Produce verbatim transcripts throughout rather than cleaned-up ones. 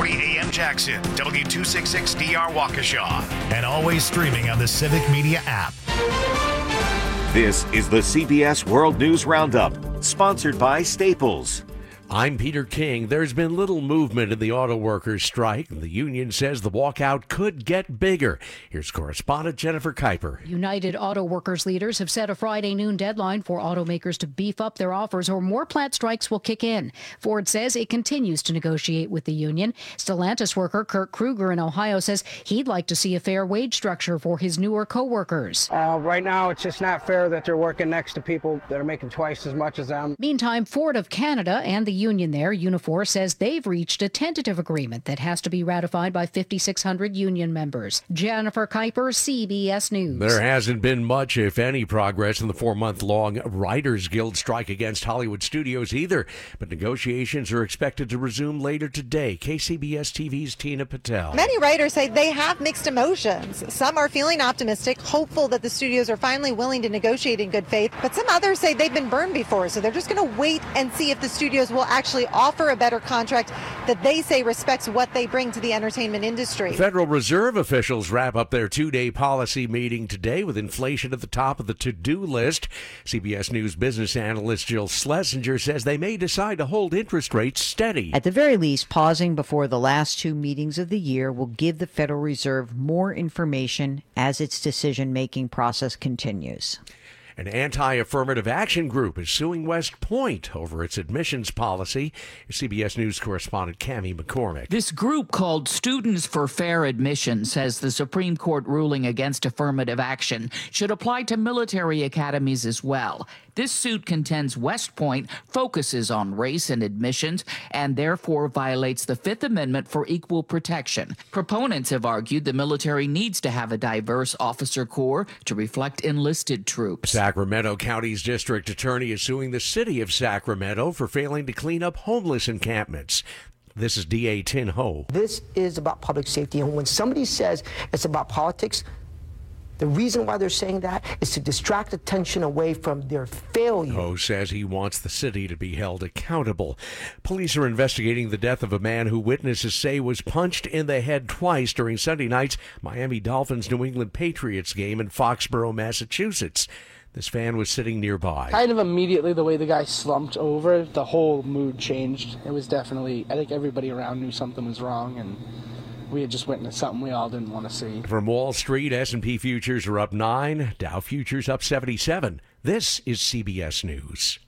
three A M Jackson, W two sixty-six D R Waukesha, and always streaming on the Civic Media app. This is the C B S World News Roundup, sponsored by Staples. I'm Peter King. There's been little movement in the auto workers' strike, and the union says the walkout could get bigger. Here's correspondent Jennifer Kuiper. United Auto Workers leaders have set a Friday noon deadline for automakers to beef up their offers or more plant strikes will kick in. Ford says it continues to negotiate with the union. Stellantis worker Kurt Kruger in Ohio says he'd like to see a fair wage structure for his newer co-workers. Uh, right now, it's just not fair that they're working next to people that are making twice as much as them. Meantime, Ford of Canada and the union there, Unifor, says they've reached a tentative agreement that has to be ratified by fifty-six hundred union members. Jennifer Kuiper, C B S News. There hasn't been much, if any, progress in the four-month-long Writers Guild strike against Hollywood studios either, but negotiations are expected to resume later today. K C B S T V's Tina Patel. Many writers say they have mixed emotions. Some are feeling optimistic, hopeful that the studios are finally willing to negotiate in good faith, but some others say they've been burned before, so they're just going to wait and see if the studios will actually offer a better contract that they say respects what they bring to the entertainment industry. Federal Reserve officials wrap up their two-day policy meeting today with inflation at the top of the to-do list. C B S News business analyst Jill Schlesinger says they may decide to hold interest rates steady. At the very least, pausing before the last two meetings of the year will give the Federal Reserve more information as its decision-making process continues. An anti-affirmative action group is suing West Point over its admissions policy. C B S News correspondent Cammie McCormick. This group, called Students for Fair Admission, says the Supreme Court ruling against affirmative action should apply to military academies as well. This suit contends West Point focuses on race and admissions and therefore violates the Fifth Amendment for equal protection. Proponents have argued the military needs to have a diverse officer corps to reflect enlisted troops. Sacramento County's district attorney is suing the city of Sacramento for failing to clean up homeless encampments. This is D A Tin Ho. This is about public safety, and when somebody says it's about politics, the reason why they're saying that is to distract attention away from their failure. Ho says he wants the city to be held accountable. Police are investigating the death of a man who witnesses say was punched in the head twice during Sunday night's Miami Dolphins-New England Patriots game in Foxborough, Massachusetts. This fan was sitting nearby. Kind of immediately, the way the guy slumped over, the whole mood changed. It was definitely, I think everybody around knew something was wrong, and we had just witnessed something we all didn't want to see. From Wall Street, S and P futures are up nine, Dow futures up seventy-seven. This is C B S News.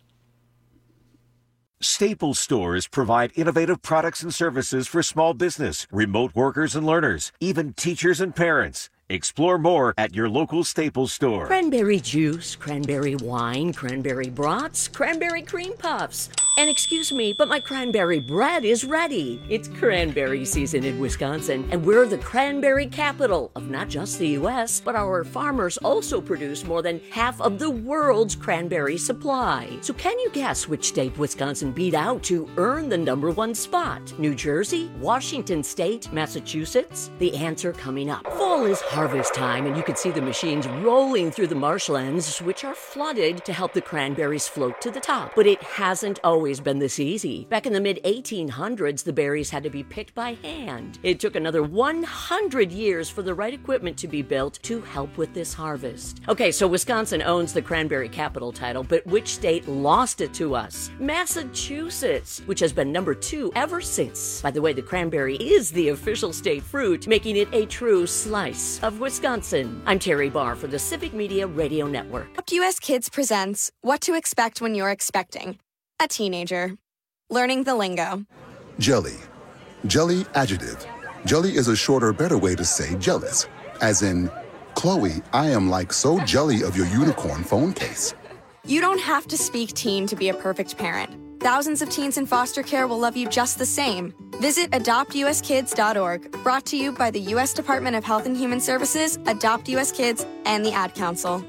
Staples stores provide innovative products and services for small business, remote workers and learners, even teachers and parents. Explore more at your local Staples store. Cranberry juice, cranberry wine, cranberry brats, cranberry cream puffs. And excuse me, but my cranberry bread is ready. It's cranberry season in Wisconsin, and we're the cranberry capital of not just the U S, but our farmers also produce more than half of the world's cranberry supply. So can you guess which state Wisconsin beat out to earn the number one spot? New Jersey, Washington State, Massachusetts? The answer coming up. Fall is harvest time, and you can see the machines rolling through the marshlands, which are flooded to help the cranberries float to the top. But it hasn't always been this easy. Back in the mid eighteen hundreds, the berries had to be picked by hand. It took another one hundred years for the right equipment to be built to help with this harvest. Okay, so Wisconsin owns the cranberry capital title, but which state lost it to us? Massachusetts, which has been number two ever since. By the way, the cranberry is the official state fruit, making it a true slice of Wisconsin. I'm Terry Barr for the Civic Media Radio Network. Adopt U S Kids presents What to Expect When You're Expecting a Teenager. Learning the lingo. Jelly. Jelly adjective. Jelly is a shorter, better way to say jealous. As in, Chloe, I am like so jelly of your unicorn phone case. You don't have to speak teen to be a perfect parent. Thousands of teens in foster care will love you just the same. Visit adopt u s kids dot org, brought to you by the U S Department of Health and Human Services, Adopt U S Kids, and the Ad Council.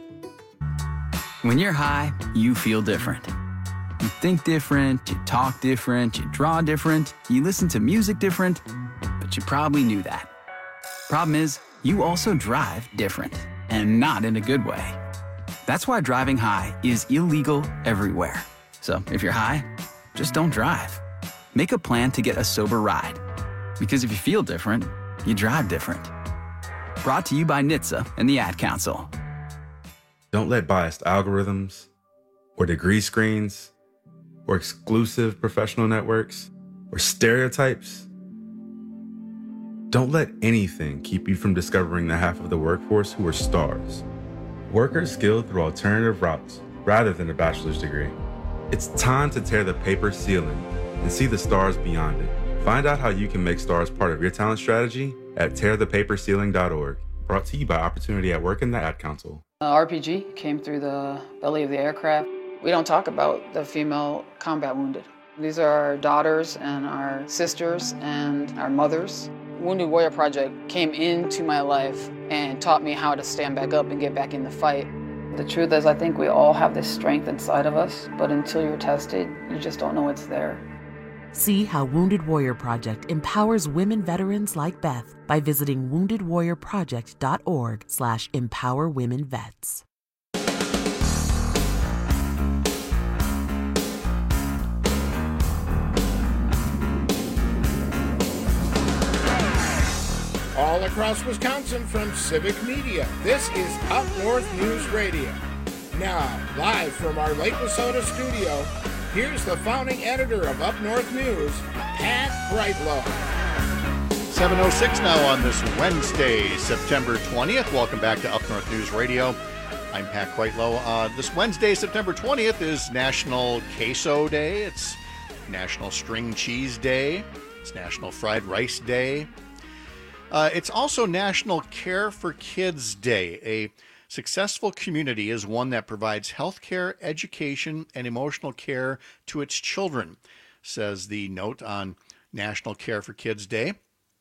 When you're high, you feel different. You think different, you talk different, you draw different, you listen to music different, but you probably knew that. Problem is, you also drive different, and not in a good way. That's why driving high is illegal everywhere. So if you're high, just don't drive. Make a plan to get a sober ride. Because if you feel different, you drive different. Brought to you by N H T S A and the Ad Council. Don't let biased algorithms or degree screens or exclusive professional networks or stereotypes. Don't let anything keep you from discovering the half of the workforce who are stars. Workers skilled through alternative routes rather than a bachelor's degree. It's time to tear the paper ceiling and see the stars beyond it. Find out how you can make stars part of your talent strategy at tear the paper ceiling dot org. Brought to you by Opportunity at Work and the Ad Council. Uh, R P G came through the belly of the aircraft. We don't talk about the female combat wounded. These are our daughters and our sisters and our mothers. Wounded Warrior Project came into my life and taught me how to stand back up and get back in the fight. The truth is, I think we all have this strength inside of us, but until you're tested, you just don't know it's there. See how Wounded Warrior Project empowers women veterans like Beth by visiting wounded warrior project dot org slash empower women vets. All across Wisconsin from Civic Media, this is Up North News Radio. Now, live from our Lake Wissota studio, here's the founding editor of Up North News, Pat Brightlow. seven oh six now on this Wednesday, September twentieth. Welcome back to Up North News Radio. I'm Pat Brightlow. Uh, this Wednesday, September twentieth, is National Queso Day. It's National String Cheese Day. It's National Fried Rice Day. Uh, it's also National Care for Kids Day. A successful community is one that provides health care, education, and emotional care to its children, says the note on National Care for Kids Day.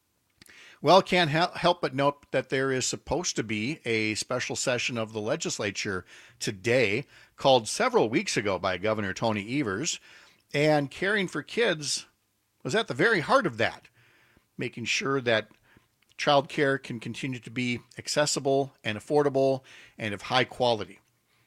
Well, can't help but note that there is supposed to be a special session of the legislature today, called several weeks ago by Governor Tony Evers, and caring for kids was at the very heart of that, making sure that child care can continue to be accessible and affordable and of high quality.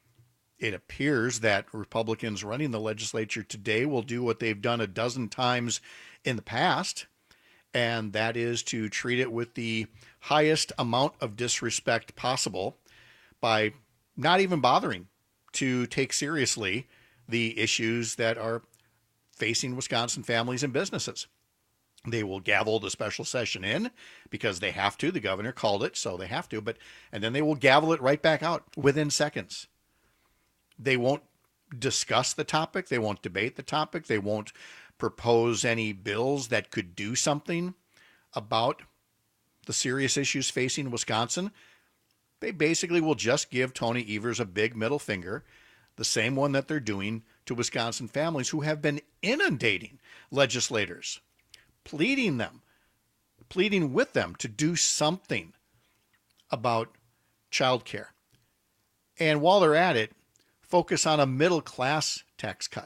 It appears that Republicans running the legislature today will do what they've done a dozen times in the past, and that is to treat it with the highest amount of disrespect possible by not even bothering to take seriously the issues that are facing Wisconsin families and businesses. They will gavel the special session in because they have to. The governor called it, so they have to. But and then they will gavel it right back out within seconds. They won't discuss the topic. They won't debate the topic. They won't propose any bills that could do something about the serious issues facing Wisconsin. They basically will just give Tony Evers a big middle finger, the same one that they're doing to Wisconsin families who have been inundating legislators, pleading them, pleading with them to do something about child care. And while they're at it, focus on a middle-class tax cut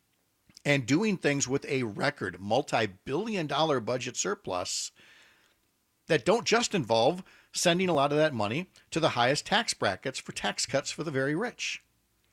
and doing things with a record multi-billion dollar budget surplus that don't just involve sending a lot of that money to the highest tax brackets for tax cuts for the very rich.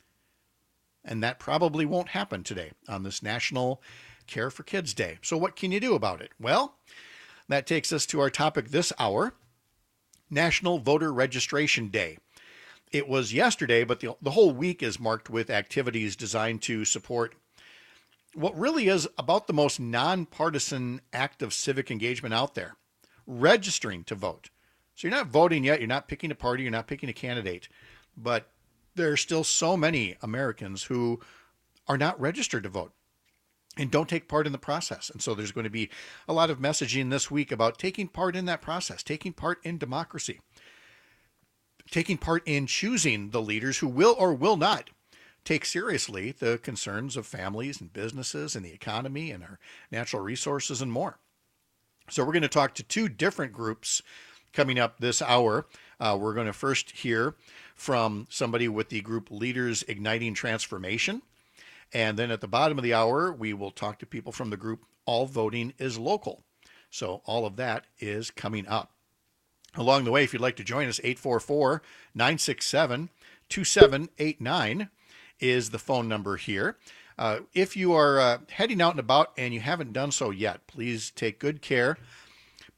And that probably won't happen today on this National Care for Kids Day. So what can you do about it? Well, that takes us to our topic this hour, National Voter Registration Day. It was yesterday, but the, the whole week is marked with activities designed to support what really is about the most nonpartisan act of civic engagement out there, registering to vote. So you're not voting yet, you're not picking a party, you're not picking a candidate, but there are still so many Americans who are not registered to vote and don't take part in the process. And so there's going to be a lot of messaging this week about taking part in that process, taking part in democracy, taking part in choosing the leaders who will or will not take seriously the concerns of families and businesses and the economy and our natural resources and more. So we're going to talk to two different groups coming up this hour. Uh, we're going to first hear from somebody with the group Leaders Igniting Transformation. And then at the bottom of the hour, we will talk to people from the group All Voting is Local. So all of that is coming up. Along the way, if you'd like to join us, eight four four, nine six seven, two seven eight nine is the phone number here. Uh, if you are uh, heading out and about and you haven't done so yet, please take good care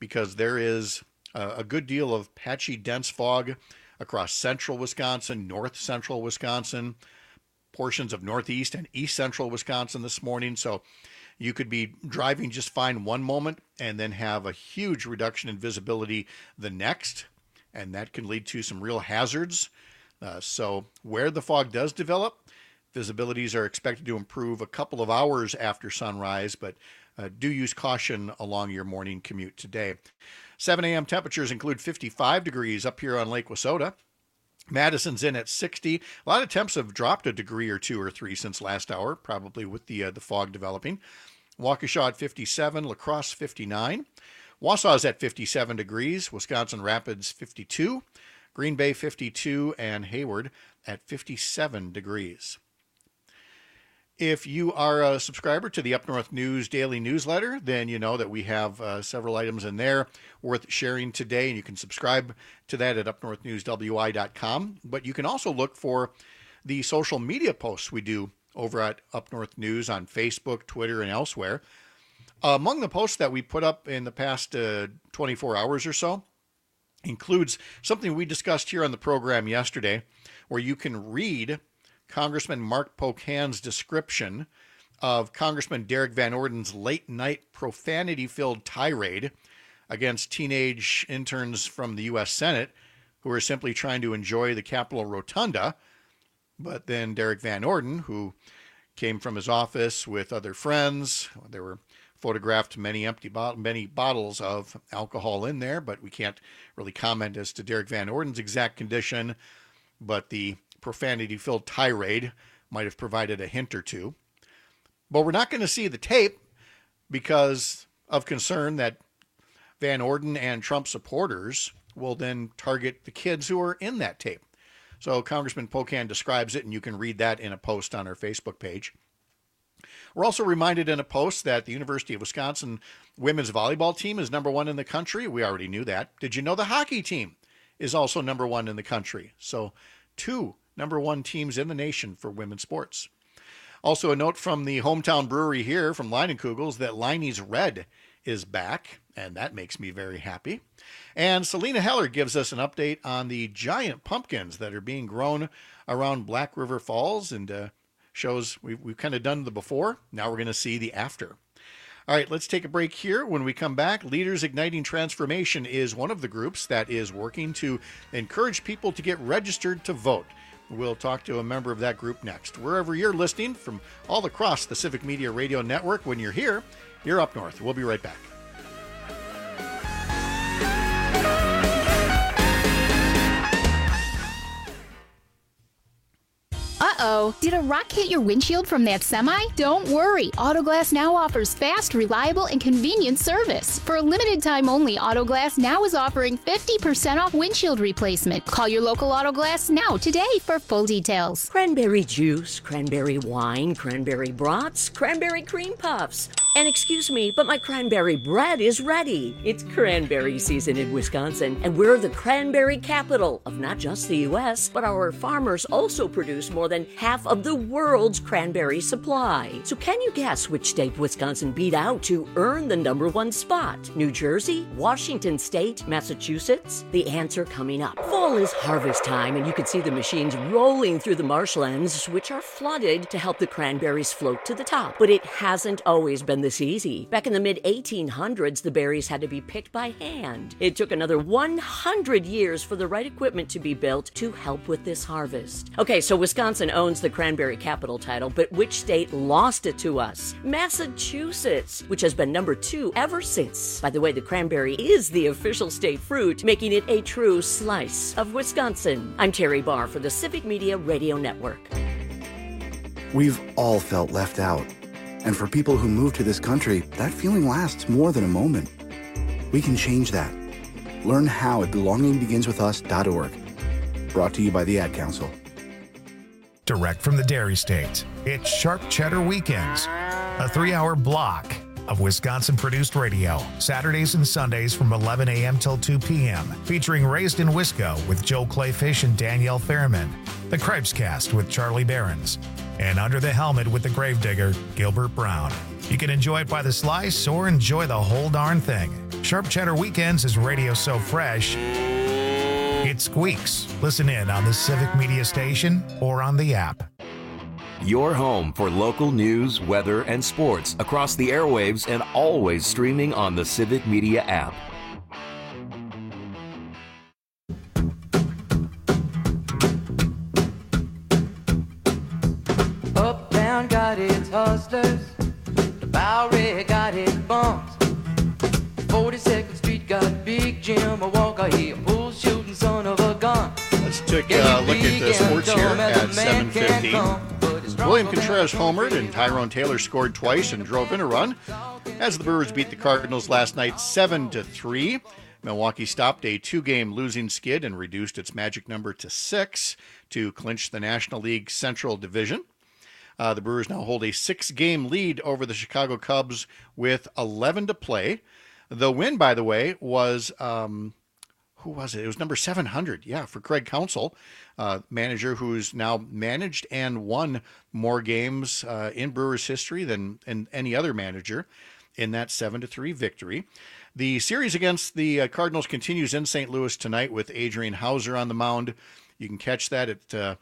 because there is a, a good deal of patchy, dense fog across central Wisconsin, north central Wisconsin, portions of northeast and east central Wisconsin this morning. So you could be driving just fine one moment and then have a huge reduction in visibility the next, and that can lead to some real hazards. Uh, so where the fog does develop, visibilities are expected to improve a couple of hours after sunrise, but uh, do use caution along your morning commute today. seven a.m. temperatures include fifty-five degrees up here on Lake Wissota. Madison's in at sixty. A lot of temps have dropped a degree or two or three since last hour, probably with the uh, the fog developing. Waukesha at fifty-seven, La Crosse fifty-nine. Wausau's at fifty-seven degrees, Wisconsin Rapids fifty-two, Green Bay fifty-two, and Hayward at fifty-seven degrees. If you are a subscriber to the Up North News daily newsletter, then you know that we have uh, several items in there worth sharing today, and you can subscribe to that at up north news w i dot com. But you can also look for the social media posts we do over at Up North News on Facebook, Twitter, and elsewhere. Uh, among the posts that we put up in the past uh, twenty-four hours or so includes something we discussed here on the program yesterday, where you can read Congressman Mark Pocahn's description of Congressman Derek Van Orden's late-night profanity-filled tirade against teenage interns from the U S Senate who are simply trying to enjoy the Capitol Rotunda. But then Derek Van Orden, who came from his office with other friends, there were photographed many empty bot- many bottles of alcohol in there, but we can't really comment as to Derek Van Orden's exact condition, but the profanity-filled tirade might have provided a hint or two. But we're not going to see the tape because of concern that Van Orden and Trump supporters will then target the kids who are in that tape. So Congressman Pocahn describes it, and you can read that in a post on our Facebook page. We're also reminded in a post that the University of Wisconsin women's volleyball team is number one in the country. We already knew that. Did you know the hockey team is also number one in the country? So two number one teams in the nation for women's sports. Also a note from the hometown brewery here from Leinenkugel's that Leinie's Red is back, and that makes me very happy. And Selena Heller gives us an update on the giant pumpkins that are being grown around Black River Falls, and uh, shows we've, we've kind of done the before. Now we're going to see the after. All right, let's take a break here. When we come back, Leaders Igniting Transformation is one of the groups that is working to encourage people to get registered to vote. We'll talk to a member of that group next. Wherever you're listening from all across the Civic Media Radio Network, when you're here, you're Up North. We'll be right back. Uh-oh, did a rock hit your windshield from that semi? Don't worry, Autoglass Now offers fast, reliable, and convenient service. For a limited time only, Autoglass Now is offering fifty percent off windshield replacement. Call your local Autoglass Now today for full details. Cranberry juice, cranberry wine, cranberry brats, cranberry cream puffs. And excuse me, but my cranberry bread is ready. It's cranberry season in Wisconsin, and we're the cranberry capital of not just the U S, but our farmers also produce more than half of the world's cranberry supply. So can you guess which state Wisconsin beat out to earn the number one spot? New Jersey? Washington State? Massachusetts? The answer coming up. Fall is harvest time, and you can see the machines rolling through the marshlands, which are flooded to help the cranberries float to the top. But it hasn't always been this easy. Back in the mid eighteen hundreds, the berries had to be picked by hand. It took another one hundred years for the right equipment to be built to help with this harvest. Okay, so Wisconsin owns the cranberry capital title, but which state lost it to us? Massachusetts, which has been number two ever since. By the way, the cranberry is the official state fruit, making it a true slice of Wisconsin. I'm Terry Barr for the Civic Media Radio Network. We've all felt left out. And for people who move to this country, that feeling lasts more than a moment. We can change that. Learn how at belonging begins with us dot org. Brought to you by the Ad Council. Direct from the Dairy State, it's Sharp Cheddar Weekends, a three-hour block of Wisconsin-produced radio, Saturdays and Sundays from eleven a.m. till two p.m., featuring Raised in Wisco with Joe Clayfish and Danielle Fairman, The Cripescast with Charlie Behrens, and Under the Helmet with the Gravedigger, Gilbert Brown. You can enjoy it by the slice or enjoy the whole darn thing. Sharp Cheddar Weekends is radio so fresh, it squeaks. Listen in on the Civic Media Station or on the app. Your home for local news, weather, and sports across the airwaves and always streaming on the Civic Media app. Uptown got its hustlers, the Bowery got its bumps, forty-second Street got Big Jim, a Walker, he a bull shooting son of a gun. Let's take a look at the sports here at seven fifty. William Contreras homered and Tyrone Taylor scored twice and drove in a run as the Brewers beat the Cardinals last night seven to three. Milwaukee stopped a two-game losing skid and reduced its magic number to six to clinch the National League Central Division. Uh, the Brewers now hold a six-game lead over the Chicago Cubs with eleven to play. The win, by the way, was... Um, Who was it? It was number seven hundred, yeah, for Craig Counsell, uh, manager who's now managed and won more games uh, in Brewers history than in any other manager in that seven to three victory. The series against the uh, Cardinals continues in Saint Louis tonight with Adrian Hauser on the mound. You can catch that at uh,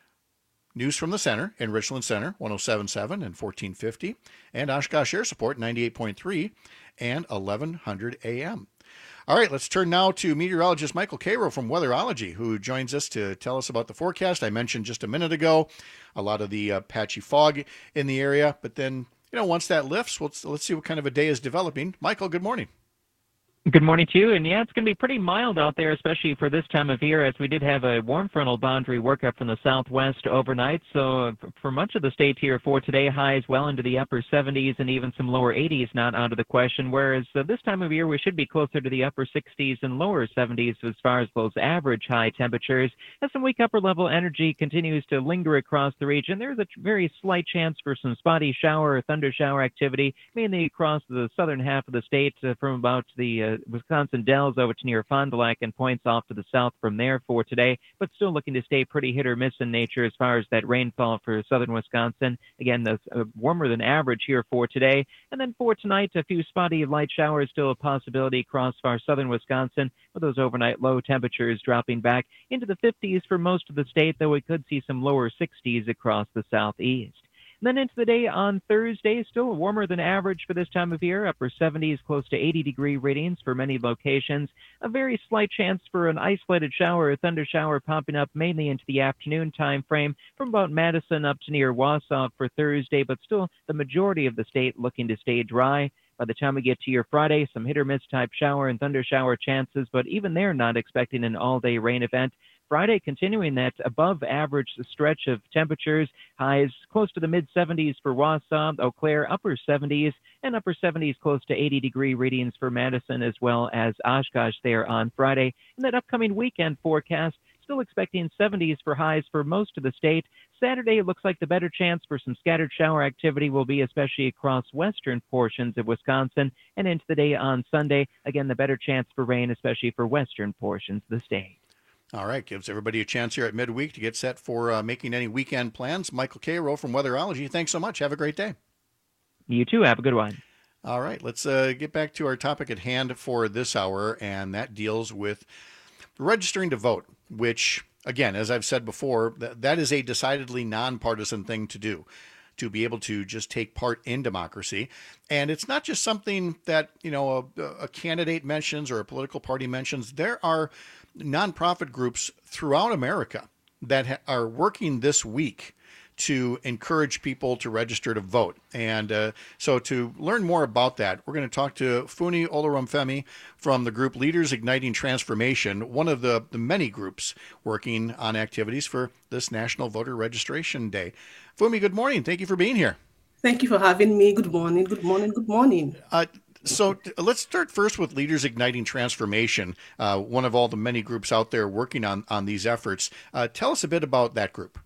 News from the Center in Richland Center, one oh seven point seven and fourteen fifty, and Oshkosh Air Support, ninety-eight point three and eleven hundred A M. All right, let's turn now to meteorologist Michael Cairo from Weatherology, who joins us to tell us about the forecast. I mentioned just a minute ago a lot of the uh, patchy fog in the area, but then, you know, once that lifts, let's, let's see what kind of a day is developing. Michael, good morning. Good morning to you. And yeah, it's going to be pretty mild out there, especially for this time of year, as we did have a warm frontal boundary work up from the southwest overnight. So for much of the state here for today, highs well into the upper seventies and even some lower eighties not out of the question. Whereas uh, this time of year, we should be closer to the upper sixties and lower seventies as far as those average high temperatures. As some weak upper level energy continues to linger across the region, there's a very slight chance for some spotty shower or thunder shower activity, mainly across the southern half of the state uh, from about the uh, Wisconsin Dells over to near Fond du Lac and points off to the south from there for today, but still looking to stay pretty hit or miss in nature as far as that rainfall for southern Wisconsin. Again, that's uh, warmer than average here for today. And then for tonight, a few spotty light showers still a possibility across far southern Wisconsin, with those overnight low temperatures dropping back into the fifties for most of the state, though we could see some lower sixties across the southeast. Then into the day on Thursday, still warmer than average for this time of year, upper seventies, close to eighty degree readings for many locations. A very slight chance for an isolated shower or thunder shower popping up mainly into the afternoon time frame from about Madison up to near Wausau for Thursday, but still the majority of the state looking to stay dry. By the time we get to your Friday, some hit or miss type shower and thunder shower chances, but even they're not expecting an all-day rain event. Friday continuing that above average stretch of temperatures, highs close to the mid seventies for Wausau, Eau Claire upper seventies, and upper seventies close to eighty degree readings for Madison as well as Oshkosh there on Friday. And that upcoming weekend forecast, still expecting seventies for highs for most of the state. Saturday looks like the better chance for some scattered shower activity will be especially across western portions of Wisconsin, and into the day on Sunday, again, the better chance for rain, especially for western portions of the state. All right, gives everybody a chance here at midweek to get set for uh, making any weekend plans. Michael Cairo from Weatherology, thanks so much. Have a great day. You too. Have a good one. All right, let's uh, get back to our topic at hand for this hour, and that deals with registering to vote, which, again, as I've said before, that, that is a decidedly nonpartisan thing to do, to be able to just take part in democracy. And it's not just something that, you know, a, a candidate mentions or a political party mentions. There are nonprofit groups throughout America that ha- are working this week to encourage people to register to vote. And uh, so to learn more about that, we're going to talk to Funi Olorunfemi from the group Leaders Igniting Transformation, one of the, the many groups working on activities for this National Voter Registration Day. Fumi, good morning. Thank you for being here. Thank you for having me. Good morning, good morning, good morning. Uh, so let's start first with Leaders Igniting Transformation, uh, one of all the many groups out there working on, on these efforts. Uh, tell us a bit about that group.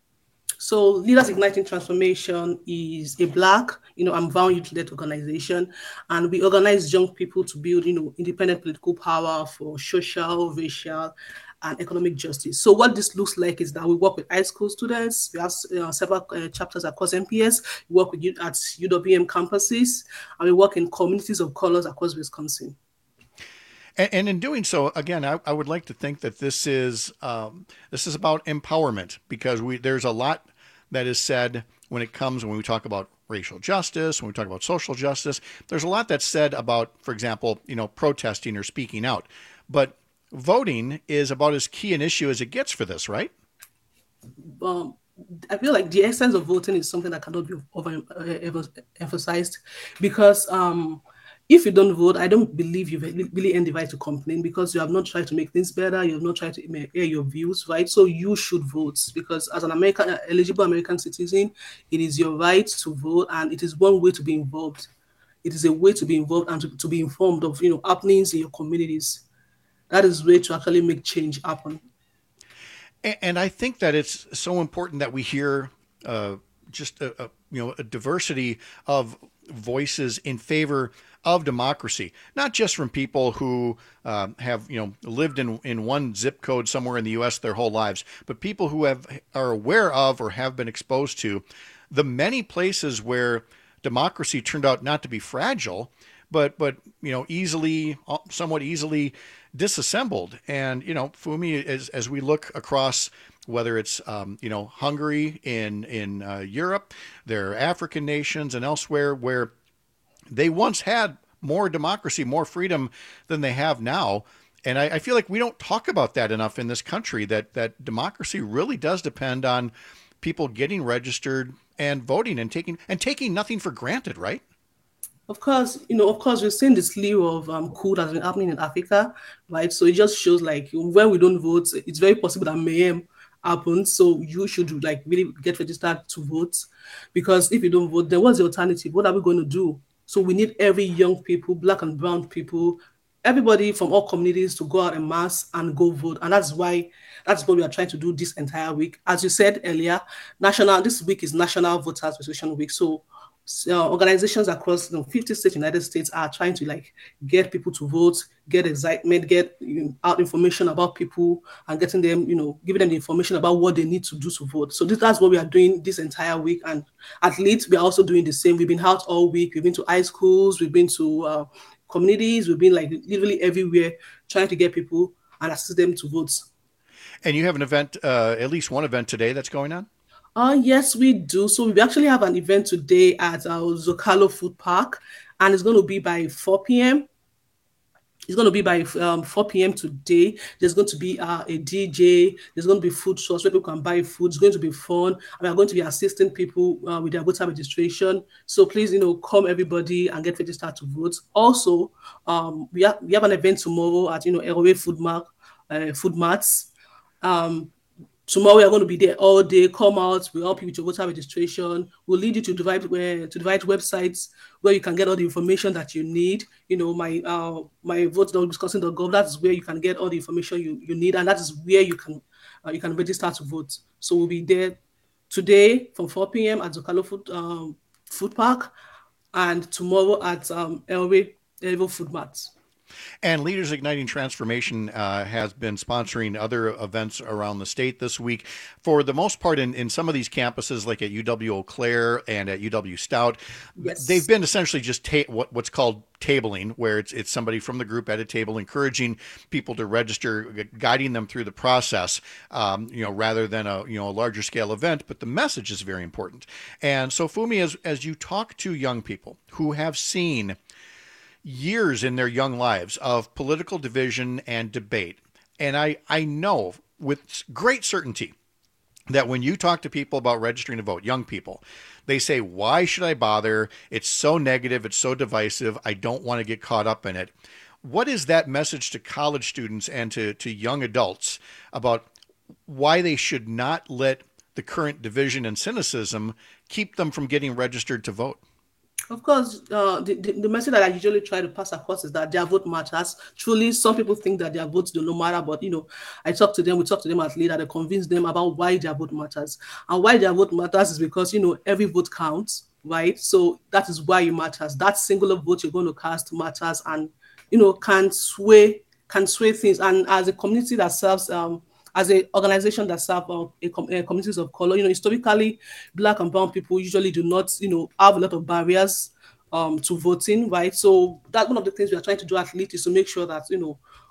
So Leaders Igniting Transformation is a Black, you know, and Brown youth-led organization, and we organize young people to build, you know, independent political power for social, racial, and economic justice. So what this looks like is that we work with high school students. We have uh, several uh, chapters across M P S. We work with you at U W M campuses, and we work in communities of colors across Wisconsin. And, and in doing so, again, I, I would like to think that this is um, this is about empowerment, because we there's a lot that is said when it comes when we talk about racial justice, when we talk about social justice. There's a lot that's said about, for example, you know, protesting or speaking out. But voting is about as key an issue as it gets for this, right? Um, I feel like the essence of voting is something that cannot be over uh, emphasized, because um, if you don't vote, I don't believe you've really earned the right to complain, because you have not tried to make things better. You have not tried to air your views, right? So you should vote, because as an American, uh, eligible American citizen, it is your right to vote, and it is one way to be involved. It is a way to be involved and to, to be informed of, you know, happenings in your communities. That is a way to actually make change happen. And I think that it's so important that we hear uh, just a, a you know a diversity of voices in favor of democracy, not just from people who uh, have you know lived in in one zip code somewhere in the U S their whole lives, but people who have are aware of or have been exposed to the many places where democracy turned out not to be fragile, but but you know easily, somewhat easily disassembled. And you know, Fumi, as as we look across, whether it's um, you know Hungary in in uh, Europe, there are African nations and elsewhere where they once had more democracy, more freedom than they have now. And I, I feel like we don't talk about that enough in this country, that that democracy really does depend on people getting registered and voting and taking and taking nothing for granted, right? Of course, you know, of course, we've seen the slew of um, coup that's been happening in Africa, right? So it just shows like when we don't vote, it's very possible that mayhem happens. So you should like really get registered to vote, because if you don't vote, then what's the alternative? What are we going to do? So we need every young people, black and brown people, everybody from all communities to go out en masse and go vote. And that's why, that's what we are trying to do this entire week. As you said earlier, national, this week is National Voters Registration Week. So uh, organizations across the fifty states, United States are trying to like get people to vote, get excitement, get you know, out information about people and getting them, you know, giving them the information about what they need to do to vote. So this, that's what we are doing this entire week. And at least we are also doing the same. We've been out all week. We've been to high schools. We've been to uh, communities. We've been like literally everywhere trying to get people and assist them to vote. And you have an event, uh, at least one event today that's going on? Uh, yes, we do. So we actually have an event today at our Zocalo Food Park, and it's going to be by four p.m. It's going to be by um, four p.m. today. There's going to be uh, a D J. There's going to be food shows where people can buy food. It's going to be fun. We are going to be assisting people uh, with their voter registration. So please, you know, come everybody and get registered to vote. Also, um, we have we have an event tomorrow at you know Airway Food Mark, uh, Food Marts. Um, Tomorrow we are going to be there all day. Come out. We'll help you with your voter registration. We'll lead you to the right where to the right websites where you can get all the information that you need. You know, my uh my vote dot wisconsin dot gov. That's where you can get all the information you, you need, and that is where you can uh, you can register to vote. So we'll be there today from four p.m. at Zocalo Food um, Food Park, and tomorrow at um, Elway Elway Food Marts. And Leaders Igniting Transformation uh, has been sponsoring other events around the state this week. For the most part, in, in some of these campuses, like at U W Eau Claire and at U W Stout, yes. they've been essentially just ta- what, what's called tabling, where it's it's somebody from the group at a table encouraging people to register, guiding them through the process, um, you know, rather than a you know a larger scale event. But the message is very important. And so, Fumi, as as you talk to young people who have seen years in their young lives of political division and debate, and I, I know with great certainty that when you talk to people about registering to vote, young people, they say, why should I bother? It's so negative. It's so divisive. I don't want to get caught up in it. What is that message to college students and to, to young adults about why they should not let the current division and cynicism keep them from getting registered to vote? Of course, uh, the, the, the message that I usually try to pass across is that their vote matters. Truly, some people think that their votes do not matter, but, you know, I talk to them, we talk to them as leaders, I convince them about why their vote matters. And why their vote matters is because, you know, every vote counts, right? So that is why it matters. That singular vote you're going to cast matters and, you know, can sway, can sway things. And as a community that serves, um, as an organization that serves uh, a com- uh, communities of color, you know, historically, black and brown people usually do not, you know, have a lot of barriers um, to voting, right? So that's one of the things we are trying to do at least is to make sure that, you know,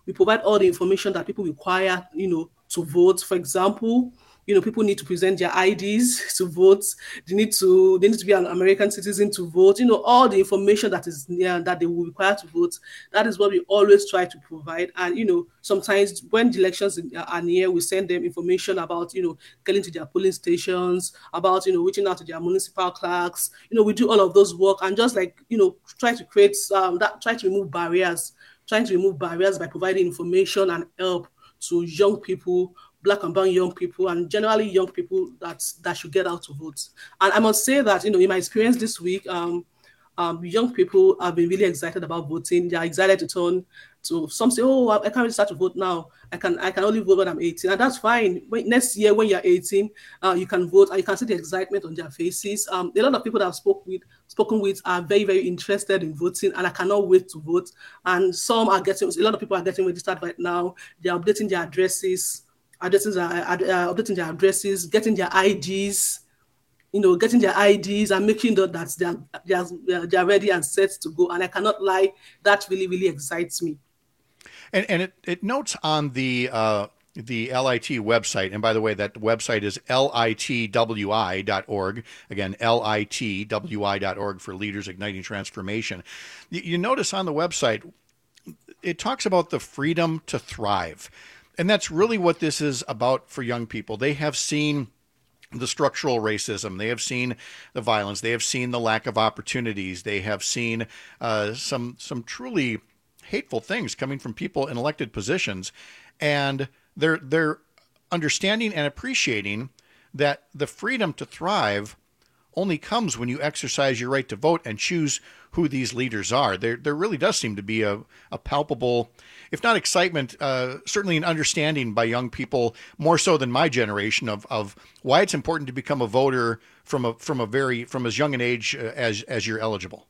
we provide all the information that people require, you know, to vote. For example, you know, people need to present their I Ds to vote. They need to they need to be an American citizen to vote. You know, all the information that is near that they will require to vote. That is what we always try to provide. And you know, sometimes when the elections are near, we send them information about, you know, getting to their polling stations, about, you know, reaching out to their municipal clerks. You know, we do all of those work and just like, you know, try to create um, that, try to remove barriers, trying to remove barriers by providing information and help to young people, Black and brown young people, and generally young people that that should get out to vote. And I must say that, you know, in my experience this week, um, um, young people have been really excited about voting. They are excited to turn to. Some say, "Oh, I can't really start to vote now. I can I can only vote when I'm eighteen," and that's fine. When, next year, when you're eighteen, uh, you can vote, and you can see the excitement on their faces. Um, a lot of people that I've spoke with, spoken with are very very interested in voting, and I cannot wait to vote. And some are getting. A lot of people are getting registered right now. They are updating their addresses. Addresses are uh, updating their addresses, getting their I Ds, you know, getting their I Ds and making sure that they are, they are, they are ready and set to go. And I cannot lie, that really, really excites me. And and it, it notes on the uh, the L I T website, and by the way, that website is L I T W I dot org. Again, L I T W I dot org for Leaders Igniting Transformation. You, you notice on the website, it talks about the freedom to thrive. And that's really what this is about for young people. They have seen the structural racism. They have seen the violence. They have seen the lack of opportunities. They have seen uh, some some truly hateful things coming from people in elected positions. And they're they're understanding and appreciating that the freedom to thrive only comes when you exercise your right to vote and choose who these leaders are. There there really does seem to be a, a palpable, if not excitement, uh, certainly an understanding by young people, more so than my generation, of of why it's important to become a voter from a from a very from as young an age as as you're eligible.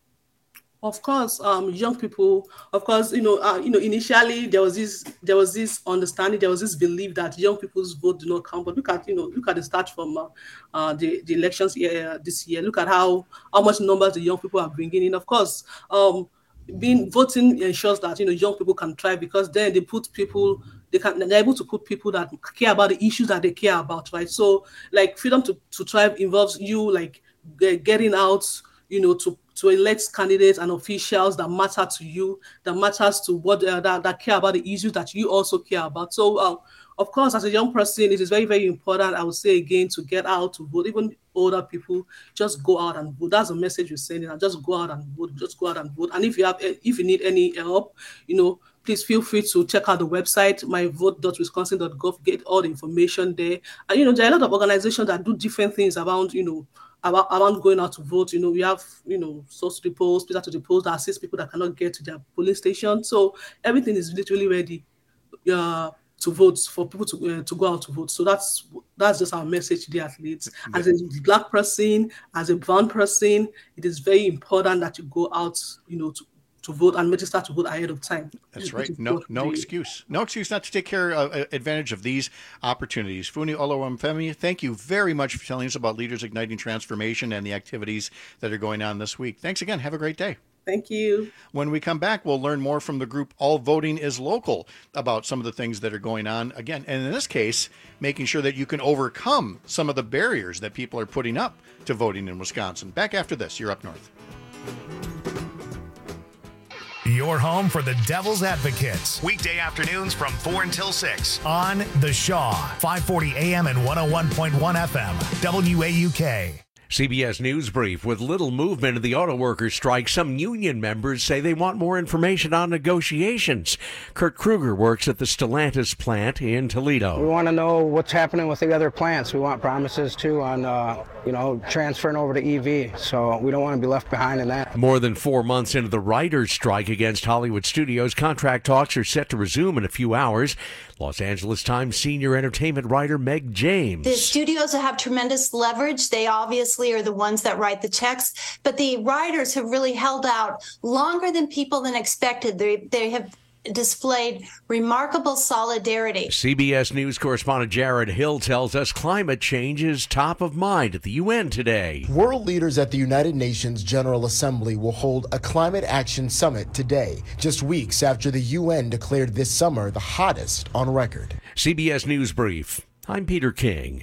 Of course, um, young people. Of course, you know, uh, you know. Initially, there was this, there was this understanding, there was this belief that young people's vote do not count. But look at, you know, look at the start from uh, uh, the the elections year, this year. Look at how how much numbers the young people are bringing in. Of course, um, being voting ensures that, you know, young people can thrive, because then they put people. They can, they're able to put people that care about the issues that they care about, right? So, like, freedom to to thrive involves you like getting out, you know, to. to elect candidates and officials that matter to you, that matters to what uh, that, that care about the issues that you also care about. So, uh, of course, as a young person, it is very, very important, I would say again, to get out to vote. Even older people, just go out and vote. That's a message we're sending. And just go out and vote. Just go out and vote. And if you have, if you need any help, you know, please feel free to check out the website, my vote dot wisconsin dot gov. Get all the information there. And you know, there are a lot of organizations that do different things around, you know, About, around going out to vote. You know, we have, you know, source to the polls, Peter to the polls that assist people that cannot get to their polling station. So everything is literally ready uh, to vote, for people to uh, to go out to vote. So that's that's just our message to the athletes. As a Black person, as a brown person, it is very important that you go out, you know, to to vote and register to vote ahead of time. That's right. No, no excuse. No excuse not to take care uh, advantage of these opportunities. Funi Oluwafemi, thank you very much for telling us about Leaders Igniting Transformation and the activities that are going on this week. Thanks again. Have a great day. Thank you. When we come back, we'll learn more from the group All Voting is Local about some of the things that are going on. Again, and in this case, making sure that you can overcome some of the barriers that people are putting up to voting in Wisconsin. Back after this, you're Up North. Your home for the Devil's Advocates. Weekday afternoons from four until six on The Shaw, five forty A M and one oh one point one F M, W A U K. C B S News Brief. With little movement in the auto workers' strike, some union members say they want more information on negotiations. Kurt Kruger works at the Stellantis plant in Toledo. We want to know what's happening with the other plants. We want promises, too, on, uh, you know, transferring over to E V. So we don't want to be left behind in that. More than four months into the writers' strike against Hollywood studios, contract talks are set to resume in a few hours. Los Angeles Times senior entertainment writer Meg James. The studios have tremendous leverage. They obviously are the ones that write the checks, but the writers have really held out longer than people than expected. They they have displayed remarkable solidarity. C B S News correspondent Jared Hill tells us climate change is top of mind at the U N today. World leaders at the United Nations General Assembly will hold a climate action summit today, just weeks after the U N declared this summer the hottest on record. C B S News Brief. I'm Peter King.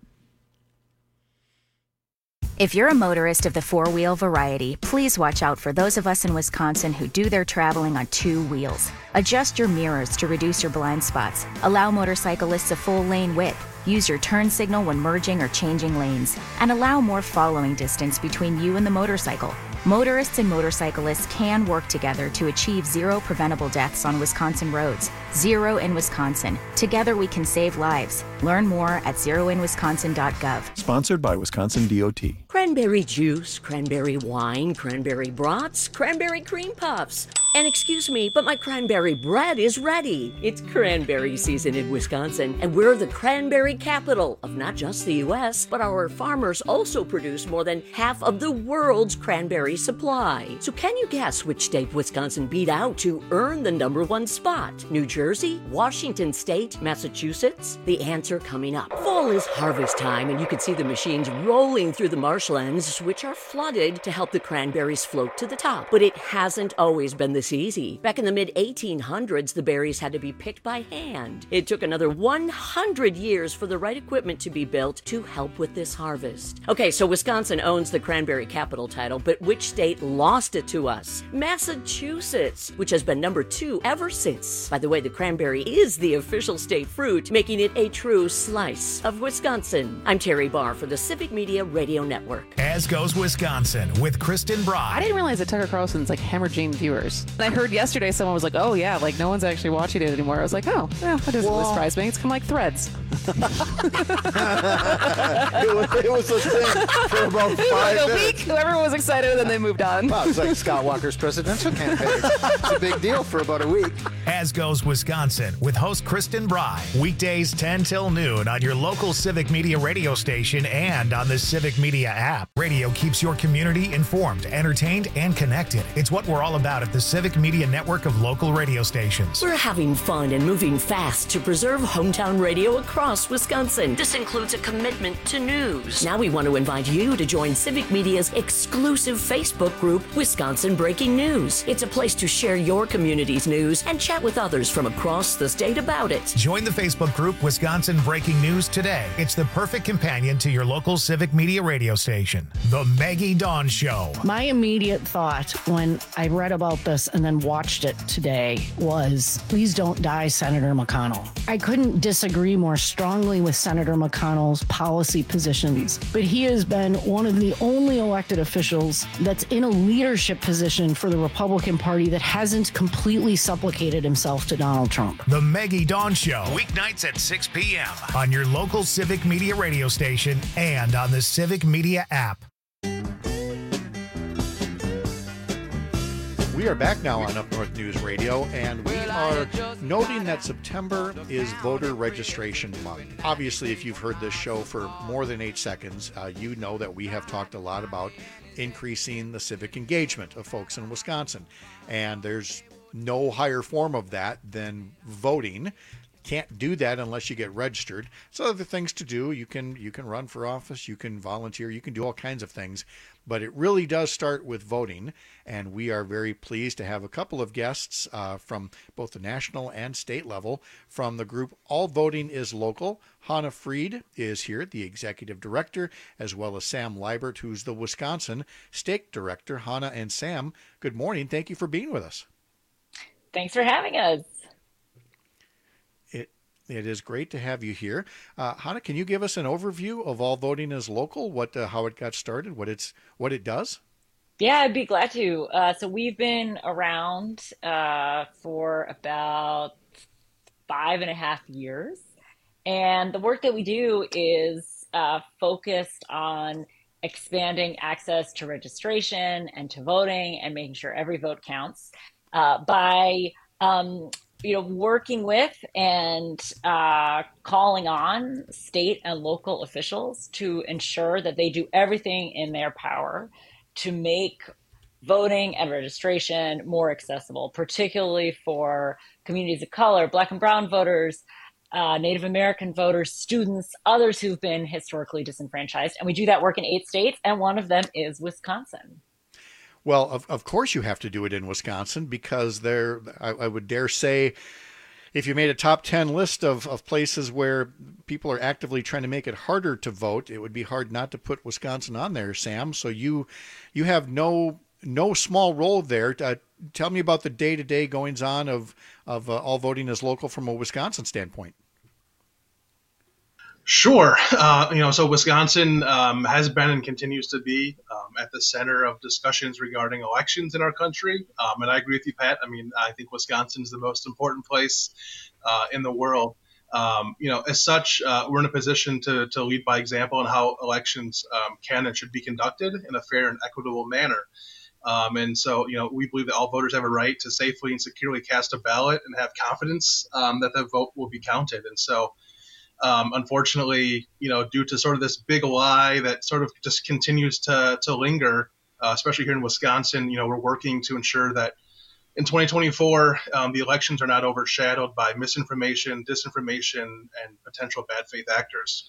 If you're a motorist of the four-wheel variety, please watch out for those of us in Wisconsin who do their traveling on two wheels. Adjust your mirrors to reduce your blind spots. Allow motorcyclists a full lane width. Use your turn signal when merging or changing lanes. And allow more following distance between you and the motorcycle. Motorists and motorcyclists can work together to achieve zero preventable deaths on Wisconsin roads. Zero in Wisconsin. Together we can save lives. Learn more at zero in wisconsin dot gov. Sponsored by Wisconsin D O T. Cranberry juice, cranberry wine, cranberry brats, cranberry cream puffs. And excuse me, but my cranberry bread is ready. It's cranberry season in Wisconsin, and we're the cranberry capital of not just the U S, but our farmers also produce more than half of the world's cranberry supply. So can you guess which state Wisconsin beat out to earn the number one spot? New Jersey, Washington State, Massachusetts? The answer coming up. Fall is harvest time, and you can see the machines rolling through the marshlands, which are flooded to help the cranberries float to the top. But it hasn't always been this easy. Back in the mid eighteen hundreds, the berries had to be picked by hand. It took another one hundred years for the right equipment to be built to help with this harvest. Okay, so Wisconsin owns the cranberry capital title, but which state lost it to us? Massachusetts, which has been number two ever since. By the way, the cranberry is the official state fruit, making it a true slice of Wisconsin. I'm Terry Barr for the Civic Media Radio Network. As goes Wisconsin with Kristen Brock. I didn't realize that Tucker Carlson's like hemorrhaging viewers. And I heard yesterday someone was like, oh yeah, like no one's actually watching it anymore. I was like, oh, yeah, that doesn't really surprise me. It's kind of like Threads. it, was, it was a thing for about five like a minutes. week, everyone was excited, and then they moved on. Wow, it's like Scott Walker's presidential campaign. It's a big deal for about a week. As goes Wisconsin with host Kristen Bry. Weekdays ten till noon on your local Civic Media radio station and on the Civic Media app. Radio keeps your community informed, entertained, and connected. It's what we're all about at the Civic Media network of local radio stations. We're having fun and moving fast to preserve hometown radio across Wisconsin. This includes a commitment to news. Now we want to invite you to join Civic Media's exclusive Facebook group, Wisconsin Breaking News. It's a place to share your community's news and chat with others from across the state about it. Join the Facebook group Wisconsin Breaking News today. It's the perfect companion to your local Civic Media radio station. The Maggie Dawn Show. My immediate thought when I read about this and then watched it today was, please don't die, Senator McConnell. I couldn't disagree more strongly with Senator McConnell's policy positions, but he has been one of the only elected officials that's in a leadership position for the Republican Party that hasn't completely supplicated himself to Donald Trump. The Maggie Dawn Show, weeknights at six p.m. on your local Civic Media radio station and on the Civic Media app. We are back now on Up North News Radio, and we are noting that September is voter registration month. Obviously, if you've heard this show for more than eight seconds, uh, you know that we have talked a lot about increasing the civic engagement of folks in Wisconsin. And there's no higher form of that than voting. Can't do that unless you get registered. So other things to do. You can you can run for office, you can volunteer, you can do all kinds of things. But it really does start with voting, and we are very pleased to have a couple of guests uh, from both the national and state level from the group All Voting is Local. Hannah Freed is here, the executive director, as well as Sam Liebert, who's the Wisconsin state director. Hannah and Sam, good morning. Thank you for being with us. Thanks for having us. It It is great to have you here. Uh, Hannah, can you give us an overview of All Voting is Local, what, uh, how it got started, what it's what it does? Yeah, I'd be glad to. Uh, so we've been around uh, for about five and a half years. And the work that we do is uh, focused on expanding access to registration and to voting and making sure every vote counts uh, by um, you know, working with and uh, calling on state and local officials to ensure that they do everything in their power to make voting and registration more accessible, particularly for communities of color, Black and brown voters, uh, Native American voters, students, others who've been historically disenfranchised. And we do that work in eight states, and one of them is Wisconsin. Well, of, of course you have to do it in Wisconsin, because there, I, I would dare say, if you made a top ten list of, of places where people are actively trying to make it harder to vote, it would be hard not to put Wisconsin on there, Sam. So you you have no no small role there. Uh, tell me about the day-to-day goings-on of, of uh, all voting is local from a Wisconsin standpoint. Sure. Uh, you know, so Wisconsin um, has been and continues to be um, at the center of discussions regarding elections in our country. Um, and I agree with you, Pat. I mean, I think Wisconsin is the most important place uh, in the world. Um, you know, as such, uh, we're in a position to, to lead by example in how elections um, can and should be conducted in a fair and equitable manner. Um, and so, you know, we believe that all voters have a right to safely and securely cast a ballot and have confidence um, that the vote will be counted. And so, Um, unfortunately, you know, due to sort of this big lie that sort of just continues to to linger, uh, especially here in Wisconsin, you know, we're working to ensure that in twenty twenty-four, um, the elections are not overshadowed by misinformation, disinformation, and potential bad faith actors.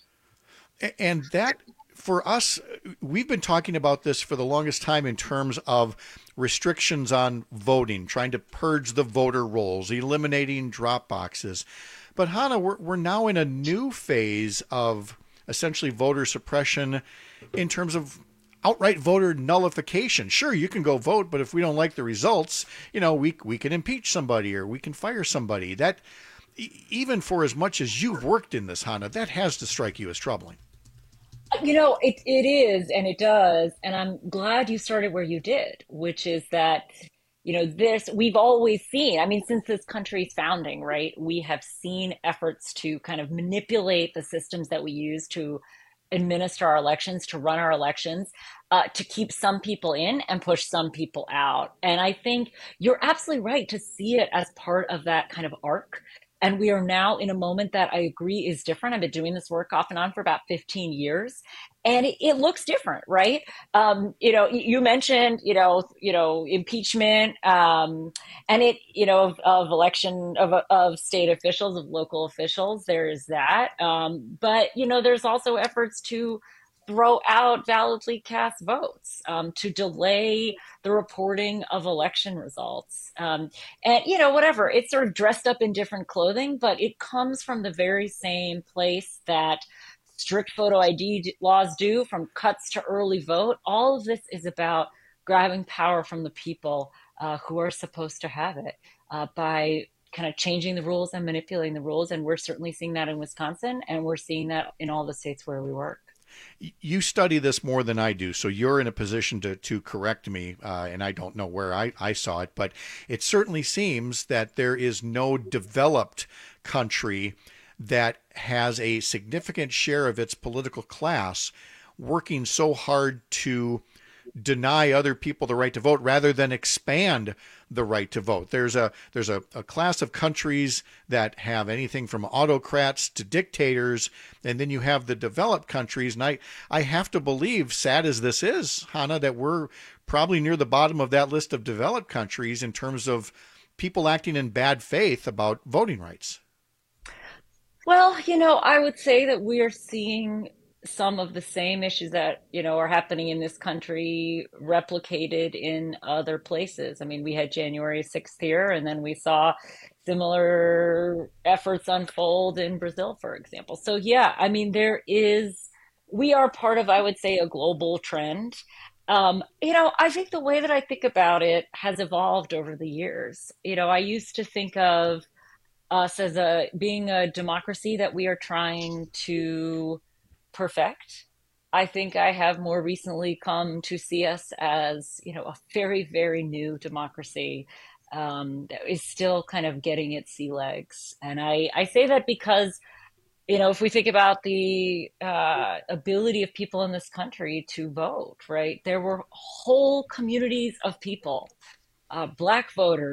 And that, for us, we've been talking about this for the longest time in terms of restrictions on voting, trying to purge the voter rolls, eliminating drop boxes. But Hannah, we're, we're now in a new phase of essentially voter suppression in terms of outright voter nullification. Sure, you can go vote, but if we don't like the results, you know, we we can impeach somebody or we can fire somebody. That, even for as much as you've worked in this, Hannah, that has to strike you as troubling. You know, it it is, and it does. And I'm glad you started where you did, which is that, you know, this, we've always seen, I mean, since this country's founding, right, we have seen efforts to kind of manipulate the systems that we use to administer our elections, to run our elections, uh, to keep some people in and push some people out. And I think you're absolutely right to see it as part of that kind of arc. And we are now in a moment that I agree is different. I've been doing this work off and on for about fifteen years, and it, it looks different, right? Um, you know, you mentioned, you know, you know, impeachment, um, and it, you know, of, of election of of state officials, of local officials. There is that, um, but you know, there's also efforts to throw out validly cast votes, um, to delay the reporting of election results. Um, and, you know, whatever, it's sort of dressed up in different clothing, but it comes from the very same place that strict photo I D laws do, from cuts to early vote. All of this is about grabbing power from the people uh, who are supposed to have it uh, by kind of changing the rules and manipulating the rules. And we're certainly seeing that in Wisconsin, and we're seeing that in all the states where we work. You study this more than I do, so you're in a position to, to correct me, uh, and I don't know where I, I saw it, but it certainly seems that there is no developed country that has a significant share of its political class working so hard to deny other people the right to vote rather than expand the right to vote. There's a there's a, a class of countries that have anything from autocrats to dictators, and then you have the developed countries. And I, I have to believe, sad as this is, Hannah, that we're probably near the bottom of that list of developed countries in terms of people acting in bad faith about voting rights. Well, you know, I would say that we are seeing some of the same issues that, you know, are happening in this country replicated in other places. I mean, we had January sixth here, and then we saw similar efforts unfold in Brazil, for example. So, yeah, I mean, there is, we are part of, I would say, a global trend. Um, you know, I think the way that I think about it has evolved over the years. You know, I used to think of us as a being a democracy that we are trying to perfect. I think I have more recently come to see us as, you know, a very, very new democracy um, that is still kind of getting its sea legs. And I, I say that because, you know, if we think about the uh, ability of people in this country to vote, right, there were whole communities of people, uh, Black voters,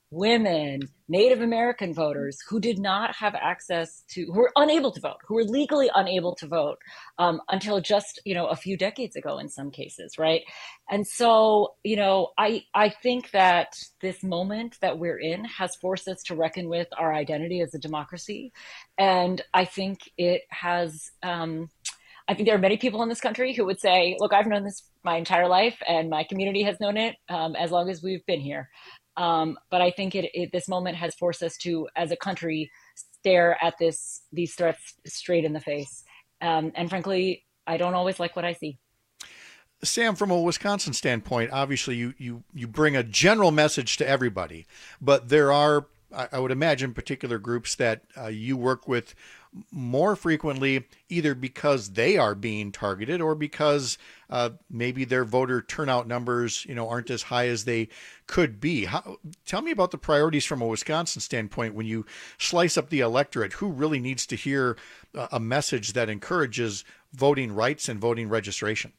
women, Native American voters who did not have access to, who were unable to vote, who were legally unable to vote um, until just, you know, a few decades ago in some cases, right? And so, you know, I, I think that this moment that we're in has forced us to reckon with our identity as a democracy. And I think it has, um, I think there are many people in this country who would say, look, I've known this my entire life and my community has known it um, as long as we've been here. Um, but I think it, it, this moment has forced us to, as a country, stare at this these threats straight in the face. Um, and frankly, I don't always like what I see. Sam, from a Wisconsin standpoint, obviously you, you, you bring a general message to everybody, but there are, I would imagine, particular groups that uh, you work with more frequently, either because they are being targeted or because uh, maybe their voter turnout numbers, you know, aren't as high as they could be. How, tell me about the priorities from a Wisconsin standpoint when you slice up the electorate. Who really needs to hear a message that encourages voting rights and voting registration?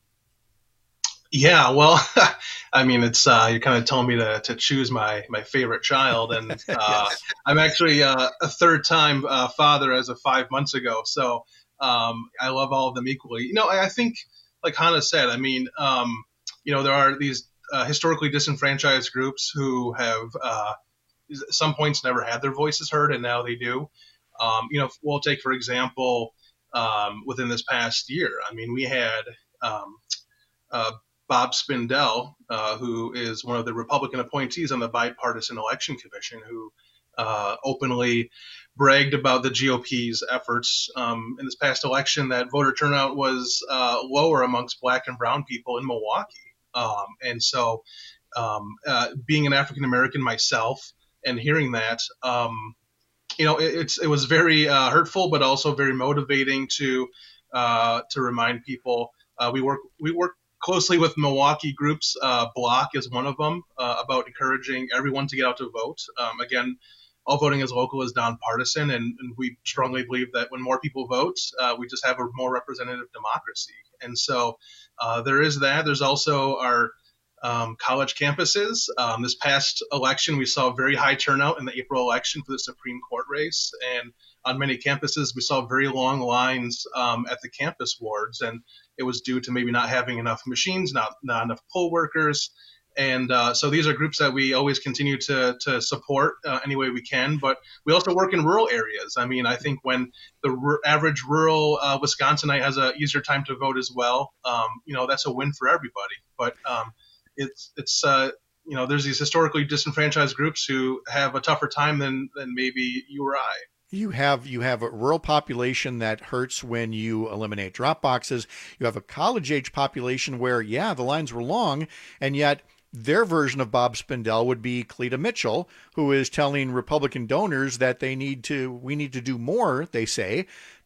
Yeah, well, I mean, it's uh, you're kind of telling me to, to choose my, my favorite child, and uh, yes. I'm actually uh, a third time uh, father as of five months ago, so um, I love all of them equally. You know, I, I think, like Hannah said, I mean, um, you know, there are these uh, historically disenfranchised groups who have uh, at some points never had their voices heard, and now they do. Um, you know, we'll take, for example, um, within this past year, I mean, we had um, uh, Bob Spindell, uh, who is one of the Republican appointees on the Bipartisan Election Commission, who uh, openly bragged about the G O P's efforts um, in this past election, that voter turnout was uh, lower amongst Black and brown people in Milwaukee. Um, and so um, uh, being an African American myself and hearing that, um, you know, it, it's, it was very uh, hurtful, but also very motivating to uh, to remind people. Uh, we work we work closely with Milwaukee groups. Uh, Block is one of them, uh, about encouraging everyone to get out to vote. Um, again, all voting is local is nonpartisan, and, and we strongly believe that when more people vote, uh, we just have a more representative democracy. And so uh, there is that. There's also our um, college campuses. Um, this past election, we saw a very high turnout in the April election for the Supreme Court race, and on many campuses, we saw very long lines um, at the campus wards, and it was due to maybe not having enough machines, not, not enough poll workers. And uh, so these are groups that we always continue to, to support uh, any way we can. But we also work in rural areas. I mean, I think when the r- average rural uh, Wisconsinite has an easier time to vote as well, um, you know, that's a win for everybody. But um, it's, it's uh, you know, there's these historically disenfranchised groups who have a tougher time than, than maybe you or I. You have you have a rural population that hurts when you eliminate drop boxes. You have a college-age population where, yeah, the lines were long, and yet their version of Bob Spindell would be Cleta Mitchell, who is telling Republican donors that they need to, we need to do more, they say,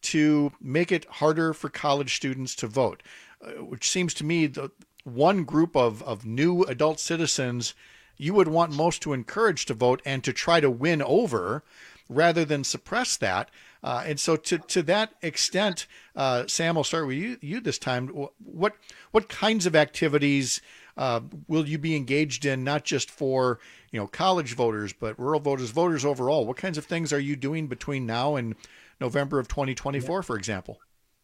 to make it harder for college students to vote, uh, which seems to me the one group of, of new adult citizens you would want most to encourage to vote and to try to win over, rather than suppress that. Uh, and so to, to that extent, uh, Sam, I'll start with you, you this time. What, what kinds of activities uh, will you be engaged in, not just for, you know, college voters, but rural voters, voters overall? What kinds of things are you doing between now and November of twenty twenty-four, yeah. for example?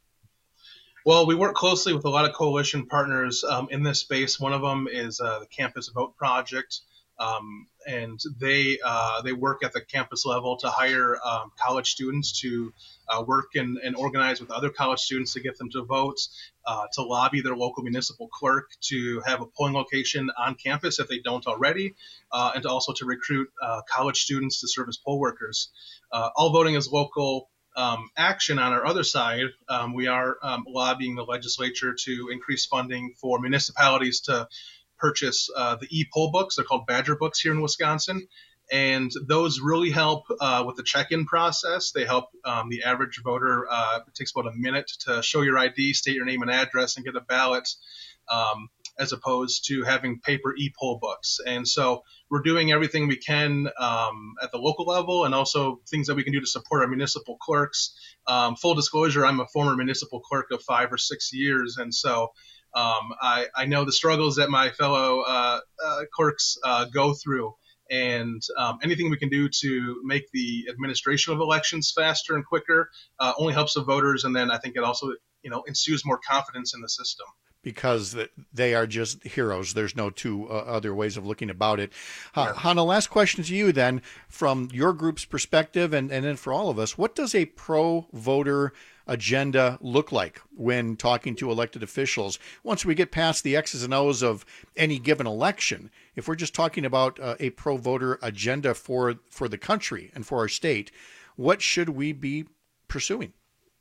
Well, we work closely with a lot of coalition partners um, in this space. One of them is uh, the Campus Vote Project. Um, and they uh, they work at the campus level to hire um, college students to uh, work and, and organize with other college students to get them to vote, uh, to lobby their local municipal clerk to have a polling location on campus if they don't already, uh, and also to recruit uh, college students to serve as poll workers. Uh, all voting is local um, action. On our other side, um, we are um, lobbying the legislature to increase funding for municipalities to purchase uh, the e-poll books. They're called Badger books here in Wisconsin. And those really help uh, with the check-in process. They help um, the average voter. Uh, it takes about a minute to show your I D, state your name and address, and get a ballot, um, as opposed to having paper e-poll books. And so we're doing everything we can um, at the local level, and also things that we can do to support our municipal clerks. Um, full disclosure, I'm a former municipal clerk of five or six years, and so Um, I, I know the struggles that my fellow uh, uh, clerks uh, go through, And um, anything we can do to make the administration of elections faster and quicker uh, only helps the voters. And then I think it also, you know, ensues more confidence in the system. Because they are just heroes. There's no two uh, other ways of looking about it. Uh, yeah. Hannah, last question to you then, from your group's perspective, and, and then for all of us, what does a pro-voter agenda look like when talking to elected officials? Once we get past the X's and O's of any given election, if we're just talking about uh, a pro-voter agenda for, for the country and for our state, what should we be pursuing?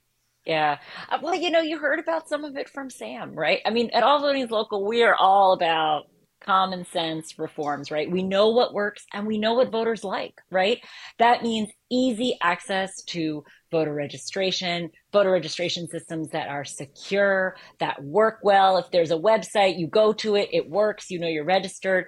Yeah. Uh, well, you know, you heard about some of it from Sam, right? I mean, at All Voting is Local, we are all about common sense reforms, right? We know what works and we know what voters like, right? That means easy access to voter registration, voter registration systems that are secure, that work well. If there's a website, you go to it, it works, you know you're registered.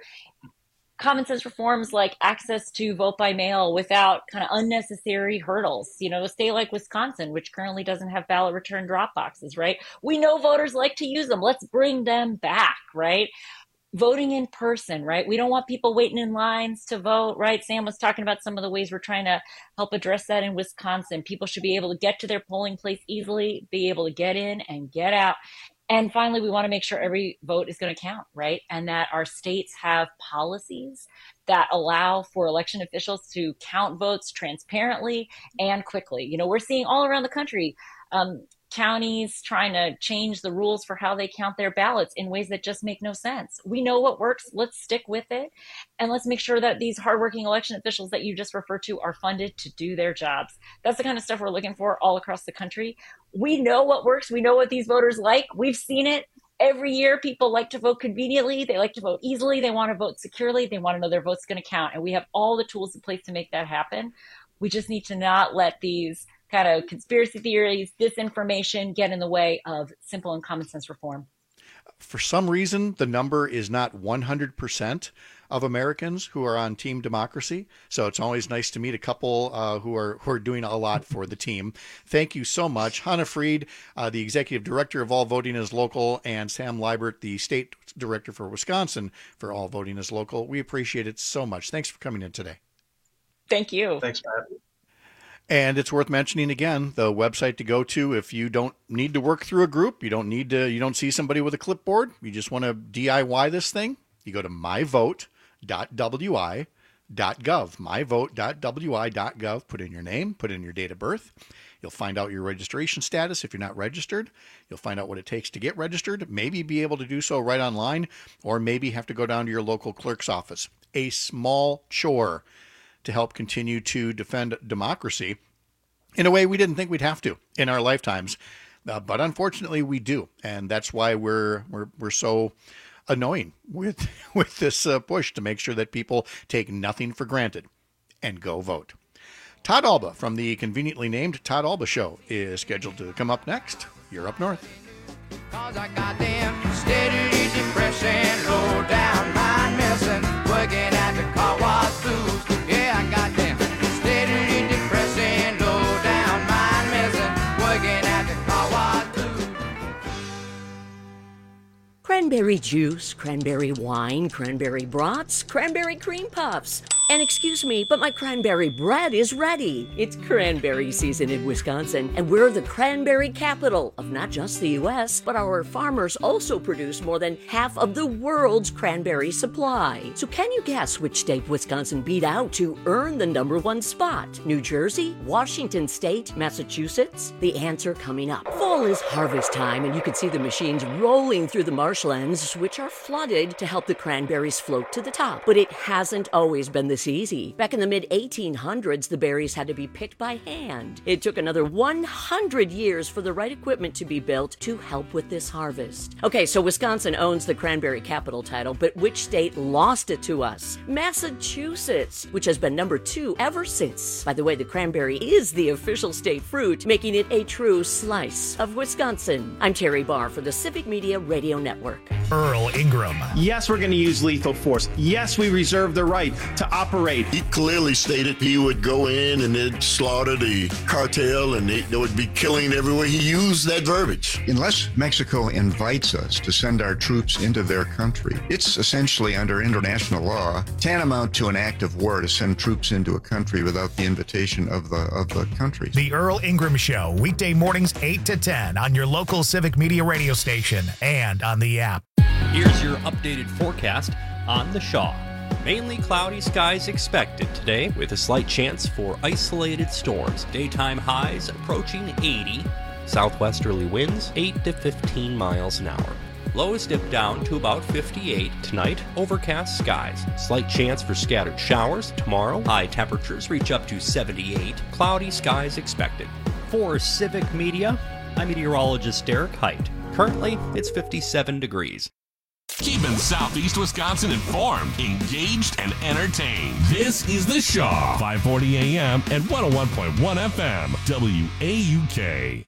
Common sense reforms like access to vote by mail without kind of unnecessary hurdles. You know, a state like Wisconsin, which currently doesn't have ballot return drop boxes, right? We know voters like to use them. Let's bring them back, right? Voting in person, right? We don't want people waiting in lines to vote, right? Sam was talking about some of the ways we're trying to help address that in Wisconsin. People should be able to get to their polling place easily, be able to get in and get out. And finally, we want to make sure every vote is going to count, right? And that our states have policies that allow for election officials to count votes transparently and quickly. You know, we're seeing all around the country, um, counties trying to change the rules for how they count their ballots in ways that just make no sense. We know what works. Let's stick with it. And let's make sure that these hardworking election officials that you just referred to are funded to do their jobs. That's the kind of stuff we're looking for all across the country. We know what works. We know what these voters like. We've seen it. Every year, people like to vote conveniently. They like to vote easily. They want to vote securely. They want to know their vote's going to count. And we have all the tools in place to make that happen. We just need to not let these kind of conspiracy theories, disinformation get in the way of simple and common sense reform. For some reason, the number is not one hundred percent of Americans who are on Team Democracy. So it's always nice to meet a couple uh, who are who are doing a lot for the team. Thank you so much. Hannah Fried, uh, the Executive Director of All Voting is Local, and Sam Liebert, the State Director for Wisconsin for All Voting is Local. We appreciate it so much. Thanks for coming in today. Thank you. Thanks, Matt. And it's worth mentioning again, the website to go to if you don't need to work through a group, you don't need to, you don't see somebody with a clipboard, you just want to D I Y this thing, you go to my vote dot w i dot gov, my vote dot w i dot gov, put in your name, put in your date of birth. You'll find out your registration status if you're not registered. You'll find out what it takes to get registered, maybe be able to do so right online, or maybe have to go down to your local clerk's office. A small chore to help continue to defend democracy in a way we didn't think we'd have to in our lifetimes. Uh, but unfortunately we do. And that's why we're, we're, we're so annoying with, with this uh, push to make sure that people take nothing for granted and go vote. Todd Alba from the conveniently named Todd Alba Show is scheduled to come up next. You're Up North. Cause I got them steady depression, low down mind messing, working at the car wash booth. Yeah, I got them steady depression, low down mind messing, working at the car wash booth. Cranberry juice, cranberry wine, cranberry brats, cranberry cream puffs. And excuse me, but my cranberry bread is ready. It's cranberry season in Wisconsin, and we're the cranberry capital of not just the U S, but our farmers also produce more than half of the world's cranberry supply. So can you guess which state Wisconsin beat out to earn the number one spot? New Jersey, Washington State, Massachusetts? The answer coming up. Fall is harvest time, and you can see the machines rolling through the marshlands, which are flooded to help the cranberries float to the top. But it hasn't always been this easy. Back in the mid eighteen hundreds, the berries had to be picked by hand. It took another one hundred years for the right equipment to be built to help with this harvest. Okay, so Wisconsin owns the cranberry capital title, but which state lost it to us? Massachusetts, which has been number two ever since. By the way, the cranberry is the official state fruit, making it a true slice of Wisconsin. I'm Terry Barr for the Civic Media Radio Network. Earl Ingram. Yes, we're going to use lethal force. Yes, we reserve the right to operate operate. He clearly stated he would go in and then slaughter the cartel and they, they would be killing everywhere. He used that verbiage. Unless Mexico invites us to send our troops into their country, it's essentially under international law tantamount to an act of war to send troops into a country without the invitation of the of the country. The Earl Ingram Show, weekday mornings eight to ten on your local Civic Media radio station and on the app. Here's your updated forecast on the Shaw. Mainly cloudy skies expected today with a slight chance for isolated storms. Daytime highs approaching eighty. Southwesterly winds eight to fifteen miles an hour. Lows dip down to about fifty-eight tonight. Overcast skies. Slight chance for scattered showers tomorrow. High temperatures reach up to seventy-eight. Cloudy skies expected. For Civic Media, I'm meteorologist Derek Height. Currently, it's fifty-seven degrees. Keeping Southeast Wisconsin informed, engaged, and entertained. This is The Shaw, five forty A M and one oh one point one F M, W A U K.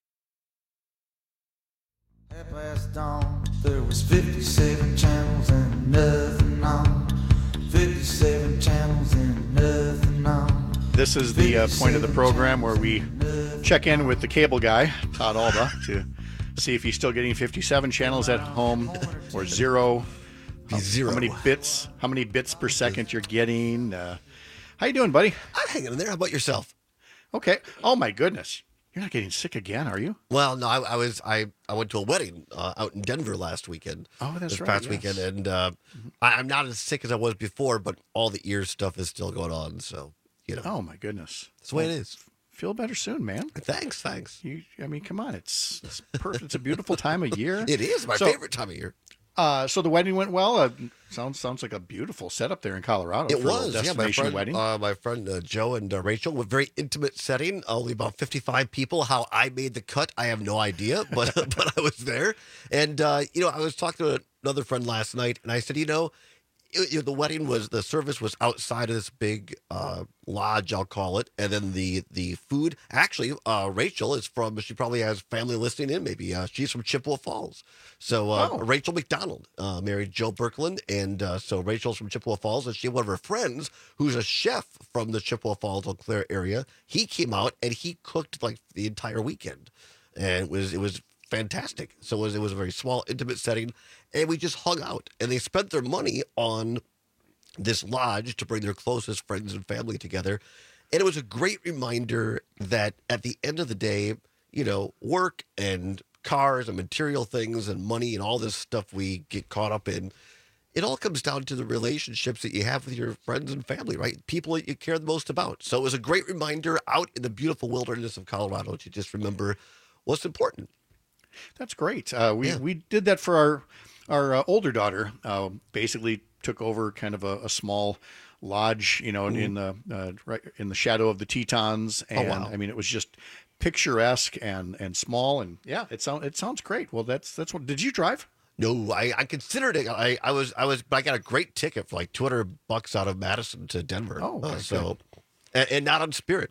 Half past dawn, there was fifty-seven channels and nothing on. fifty-seven channels and nothing on. This is the uh, point of the program where we check in with the cable guy, Todd Alba, to see if he's still getting fifty-seven channels at home or zero. How, zero. How many bits? How many bits per second you're getting? Uh, how you doing, buddy? I'm hanging in there. How about yourself? Okay. Oh my goodness, you're not getting sick again, are you? Well, no. I, I was. I, I went to a wedding uh, out in Denver last weekend. Oh, that's this right. Past yes. weekend, and uh, mm-hmm. I, I'm not as sick as I was before, but all the ear stuff is still going on. So you know. Oh my goodness. That's the way well, it is. Feel better soon, man. Thanks, thanks. You, I mean, come on. It's it's perfect. It's a beautiful time of year. It is my so, favorite time of year. Uh, so the wedding went well. Uh, sounds sounds like a beautiful setup there in Colorado. It for was, a destination yeah. My friend, wedding. Uh, my friend uh, Joe and uh, Rachel, with very intimate setting. Only about fifty-five people. How I made the cut, I have no idea, but but I was there. And uh, you know, I was talking to another friend last night, and I said, you know. It, you know, the wedding was, the service was outside of this big uh, lodge, I'll call it. And then the the food, actually, uh, Rachel is from, she probably has family listening in maybe. Uh, she's from Chippewa Falls. So uh, oh. Rachel McDonald uh, married Joe Birkeland. And uh, so Rachel's from Chippewa Falls. And she had one of her friends who's a chef from the Chippewa Falls, Eau Claire area. He came out and he cooked like the entire weekend. And it was, it was fantastic. So it was, it was a very small, intimate setting. And we just hung out, and they spent their money on this lodge to bring their closest friends and family together. And it was a great reminder that at the end of the day, you know, work and cars and material things and money and all this stuff we get caught up in, it all comes down to the relationships that you have with your friends and family, right? People that you care the most about. So it was a great reminder out in the beautiful wilderness of Colorado to just remember what's important. That's great. Uh, we, yeah. we did that for our Our uh, older daughter. Uh, basically took over kind of a, a small lodge, you know, mm-hmm. in the uh, right in the shadow of the Tetons, and oh, wow. I mean, it was just picturesque and and small, and yeah, it sounds it sounds great. Well, that's that's what. Did you drive? No, I, I considered it. I, I was I was, but I got a great ticket for like two hundred bucks out of Madison to Denver. Oh, uh, so and, and not on Spirit.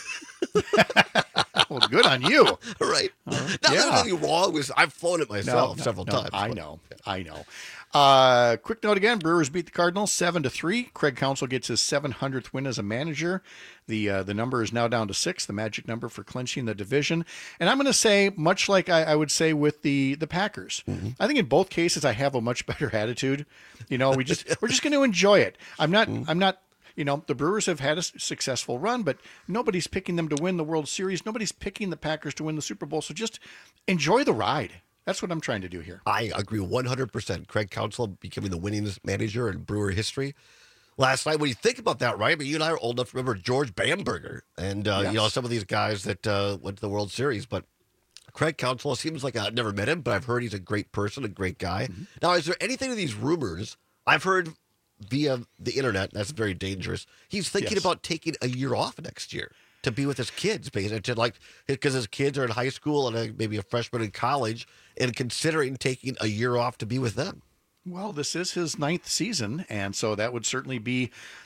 Well, good on you. Right. Uh, Not yeah. anything wrong with. I've flown it myself no, no, several no, times. I but, know. I know. Uh, quick note again: Brewers beat the Cardinals seven to three. Craig Counsell gets his seven hundredth win as a manager. The uh, the number is now down to six, the magic number for clinching the division. And I'm going to say, much like I, I would say with the the Packers, mm-hmm. I think in both cases I have a much better attitude. You know, we just we're just going to enjoy it. I'm not. Mm-hmm. I'm not. You know, the Brewers have had a successful run, but nobody's picking them to win the World Series. Nobody's picking the Packers to win the Super Bowl. So just enjoy the ride. That's what I'm trying to do here. I agree one hundred percent. Craig Counsell becoming the winningest manager in Brewer history. Last night, when you think about that, right? But you and I are old enough to remember George Bamberger and, uh, yes. you know, some of these guys that uh, went to the World Series. But Craig Counsell seems like I've never met him, but I've heard he's a great person, a great guy. Mm-hmm. Now, is there anything in these rumors? I've heard via the internet, that's very dangerous. He's thinking yes. about taking a year off next year to be with his kids, basically, to like, because his kids are in high school and maybe a freshman in college, and considering taking a year off to be with them. Well, this is his ninth season, and so that would certainly be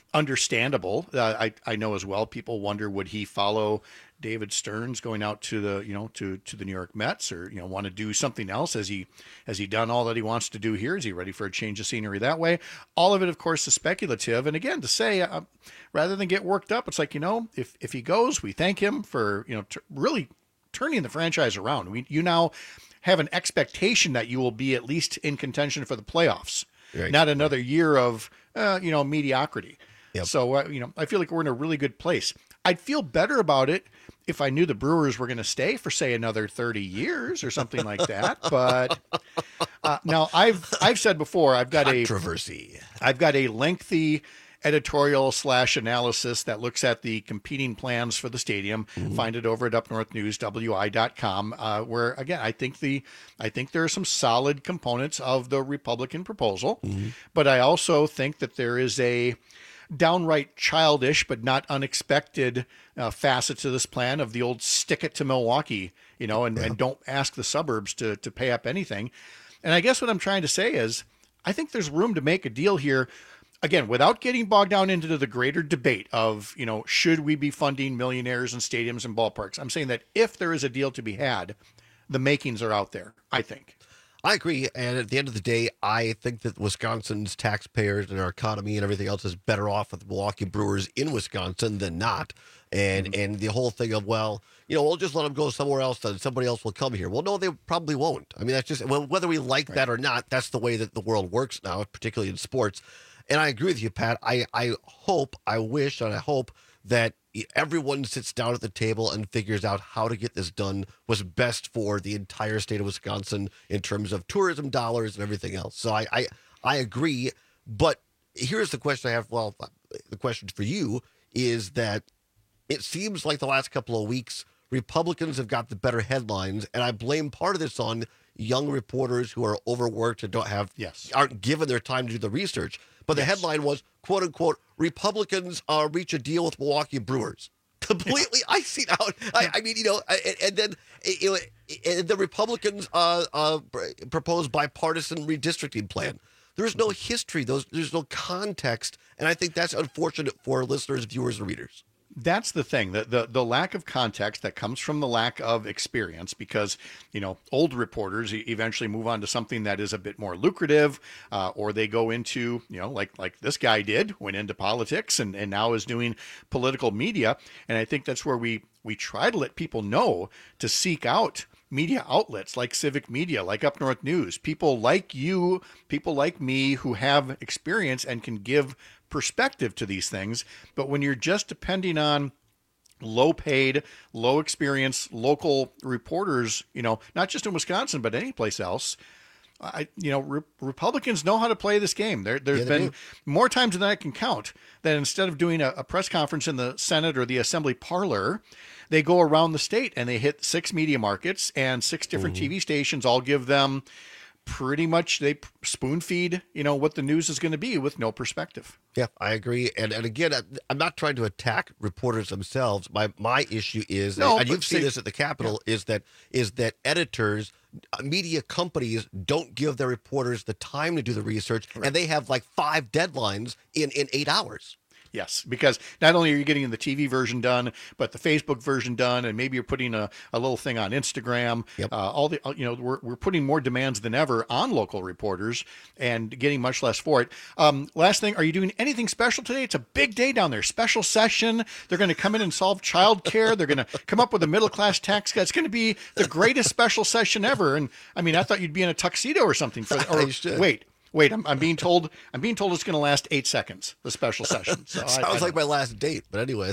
understandable. Uh, I I know as well. People wonder, would he follow David Stearns going out to the you know to to the New York Mets, or you know want to do something else? Has he has he done all that he wants to do here? Is he ready for a change of scenery that way? All of it, of course, is speculative. And again, to say uh, rather than get worked up, it's like, you know if if he goes, we thank him for you know t- really turning the franchise around. We you now have an expectation that you will be at least in contention for the playoffs, right. Not another year of uh, you know mediocrity. Yep. So uh, you know I feel like we're in a really good place. I'd feel better about it if I knew the Brewers were going to stay for, say, another thirty years or something like that. But uh, now I've I've said before, I've got Controversy. a I've got a lengthy editorial slash analysis that looks at the competing plans for the stadium. Mm-hmm. Find it over at up north news w i dot com, uh, where again I think the I think there are some solid components of the Republican proposal, mm-hmm. but I also think that there is a downright childish but not unexpected uh, facets to this plan of the old stick it to Milwaukee, you know, and, yeah. and don't ask the suburbs to to pay up anything. And I guess what I'm trying to say is I think there's room to make a deal here, again, without getting bogged down into the greater debate of, you know, should we be funding millionaires and stadiums and ballparks? I'm saying that if there is a deal to be had, the makings are out there, I think. I agree. And at the end of the day, I think that Wisconsin's taxpayers and our economy and everything else is better off with Milwaukee Brewers in Wisconsin than not. And mm-hmm. and the whole thing of, well, you know, we'll just let them go somewhere else and somebody else will come here. Well, no, they probably won't. I mean, that's just, well, whether we like right. that or not, that's the way that the world works now, particularly in sports. And I agree with you, Pat. I, I hope, I wish, and I hope that everyone sits down at the table and figures out how to get this done what's best for the entire state of Wisconsin in terms of tourism dollars and everything else. So I, I, I agree. But here's the question I have. Well, the question for you is that it seems like the last couple of weeks, Republicans have got the better headlines. And I blame part of this on young reporters who are overworked and don't have, yes. aren't given their time to do the research. But the yes. headline was, quote unquote, Republicans uh, reach a deal with Milwaukee Brewers. Completely, I see now. I, I mean, you know, and, and then you know, and the Republicans uh, uh, proposed bipartisan redistricting plan. There's no history. Those there's no context, and I think that's unfortunate for listeners, viewers, and readers. That's the thing, the, the the lack of context that comes from the lack of experience, because, you know, old reporters eventually move on to something that is a bit more lucrative, uh, or they go into, you know, like like this guy did, went into politics and, and now is doing political media. And I think that's where we, we try to let people know to seek out media outlets like Civic Media, like Up North News, people like you, people like me who have experience and can give perspective to these things. But when you're just depending on low paid, low experience local reporters, you know, not just in Wisconsin, but any place else, I, you know, re- Republicans know how to play this game. There, there's yeah, been do. more times than I can count that instead of doing a, a press conference in the Senate or the Assembly parlor, they go around the state and they hit six media markets and six different mm-hmm. T V stations. All give them pretty much, they spoon feed, you know, what the news is going to be with no perspective. Yeah, I agree. And and again, I'm not trying to attack reporters themselves. My my issue is, no, and you've seen see, this at the Capitol, yeah. is that is that editors, media companies don't give their reporters the time to do the research, right. and they have like five deadlines in, in eight hours. Yes, because not only are you getting the T V version done, but the Facebook version done, and maybe you're putting a, a little thing on Instagram. Yep. Uh, all the you know, we're we're putting more demands than ever on local reporters and getting much less for it. Um, last thing, are you doing anything special today? It's a big day down there. Special session. They're going to come in and solve childcare. They're going to come up with a middle class tax cut. It's going to be the greatest special session ever. And I mean, I thought you'd be in a tuxedo or something. For or wait. Wait, I'm, I'm being told. I'm being told it's going to last eight seconds. The special session. So Sounds I, I like my last date, but anyway.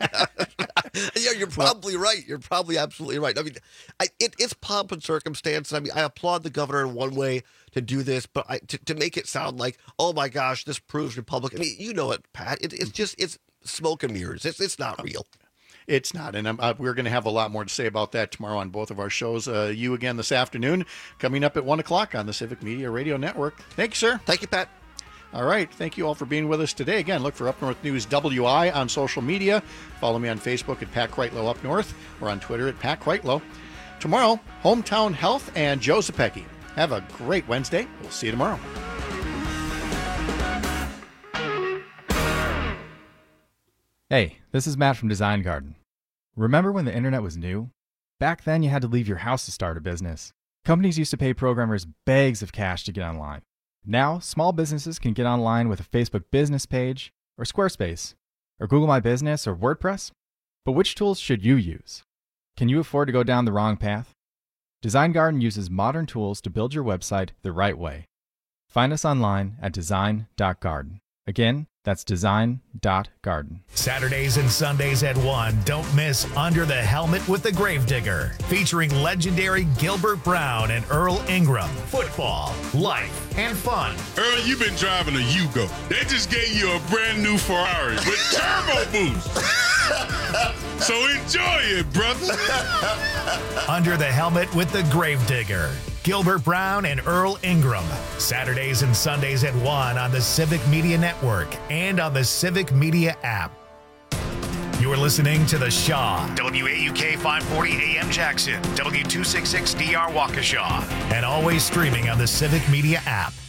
Yeah, you're probably well, right. You're probably absolutely right. I mean, I, it, it's pomp and circumstance. I mean, I applaud the governor in one way to do this, but I, to, to make it sound like, oh my gosh, this proves Republican. I mean, you know it, Pat. It, it's just it's smoke and mirrors. It's it's not real. It's not, and I'm, uh, we're going to have a lot more to say about that tomorrow on both of our shows. Uh, you again this afternoon, coming up at one o'clock on the Civic Media Radio Network. Thank you, sir. Thank you, Pat. All right. Thank you all for being with us today. Again, look for Up North News W I on social media. Follow me on Facebook at Pat Kreitlow Up North or on Twitter at Pat Kreitlow. Tomorrow, Hometown Health and Joe Zepecki. Have a great Wednesday. We'll see you tomorrow. Hey, this is Matt from Design Garden. Remember when the internet was new? Back then, you had to leave your house to start a business. Companies used to pay programmers bags of cash to get online. Now, small businesses can get online with a Facebook business page, or Squarespace, or Google My Business, or WordPress. But which tools should you use? Can you afford to go down the wrong path? Design Garden uses modern tools to build your website the right way. Find us online at design dot garden. Again, that's design dot garden. Saturdays and Sundays at one, don't miss Under the Helmet with the Gravedigger, featuring legendary Gilbert Brown and Earl Ingram. Football, life, and fun. Earl, you've been driving a Yugo. They just gave you a brand new Ferrari with turbo boost. So enjoy it, brother. Under the Helmet with the Gravedigger. Gilbert Brown and Earl Ingram. Saturdays and Sundays at one on the Civic Media Network and on the Civic Media app. You're listening to The Shaw. W A U K five forty A M Jackson. W two sixty-six D R Waukesha. And always streaming on the Civic Media app.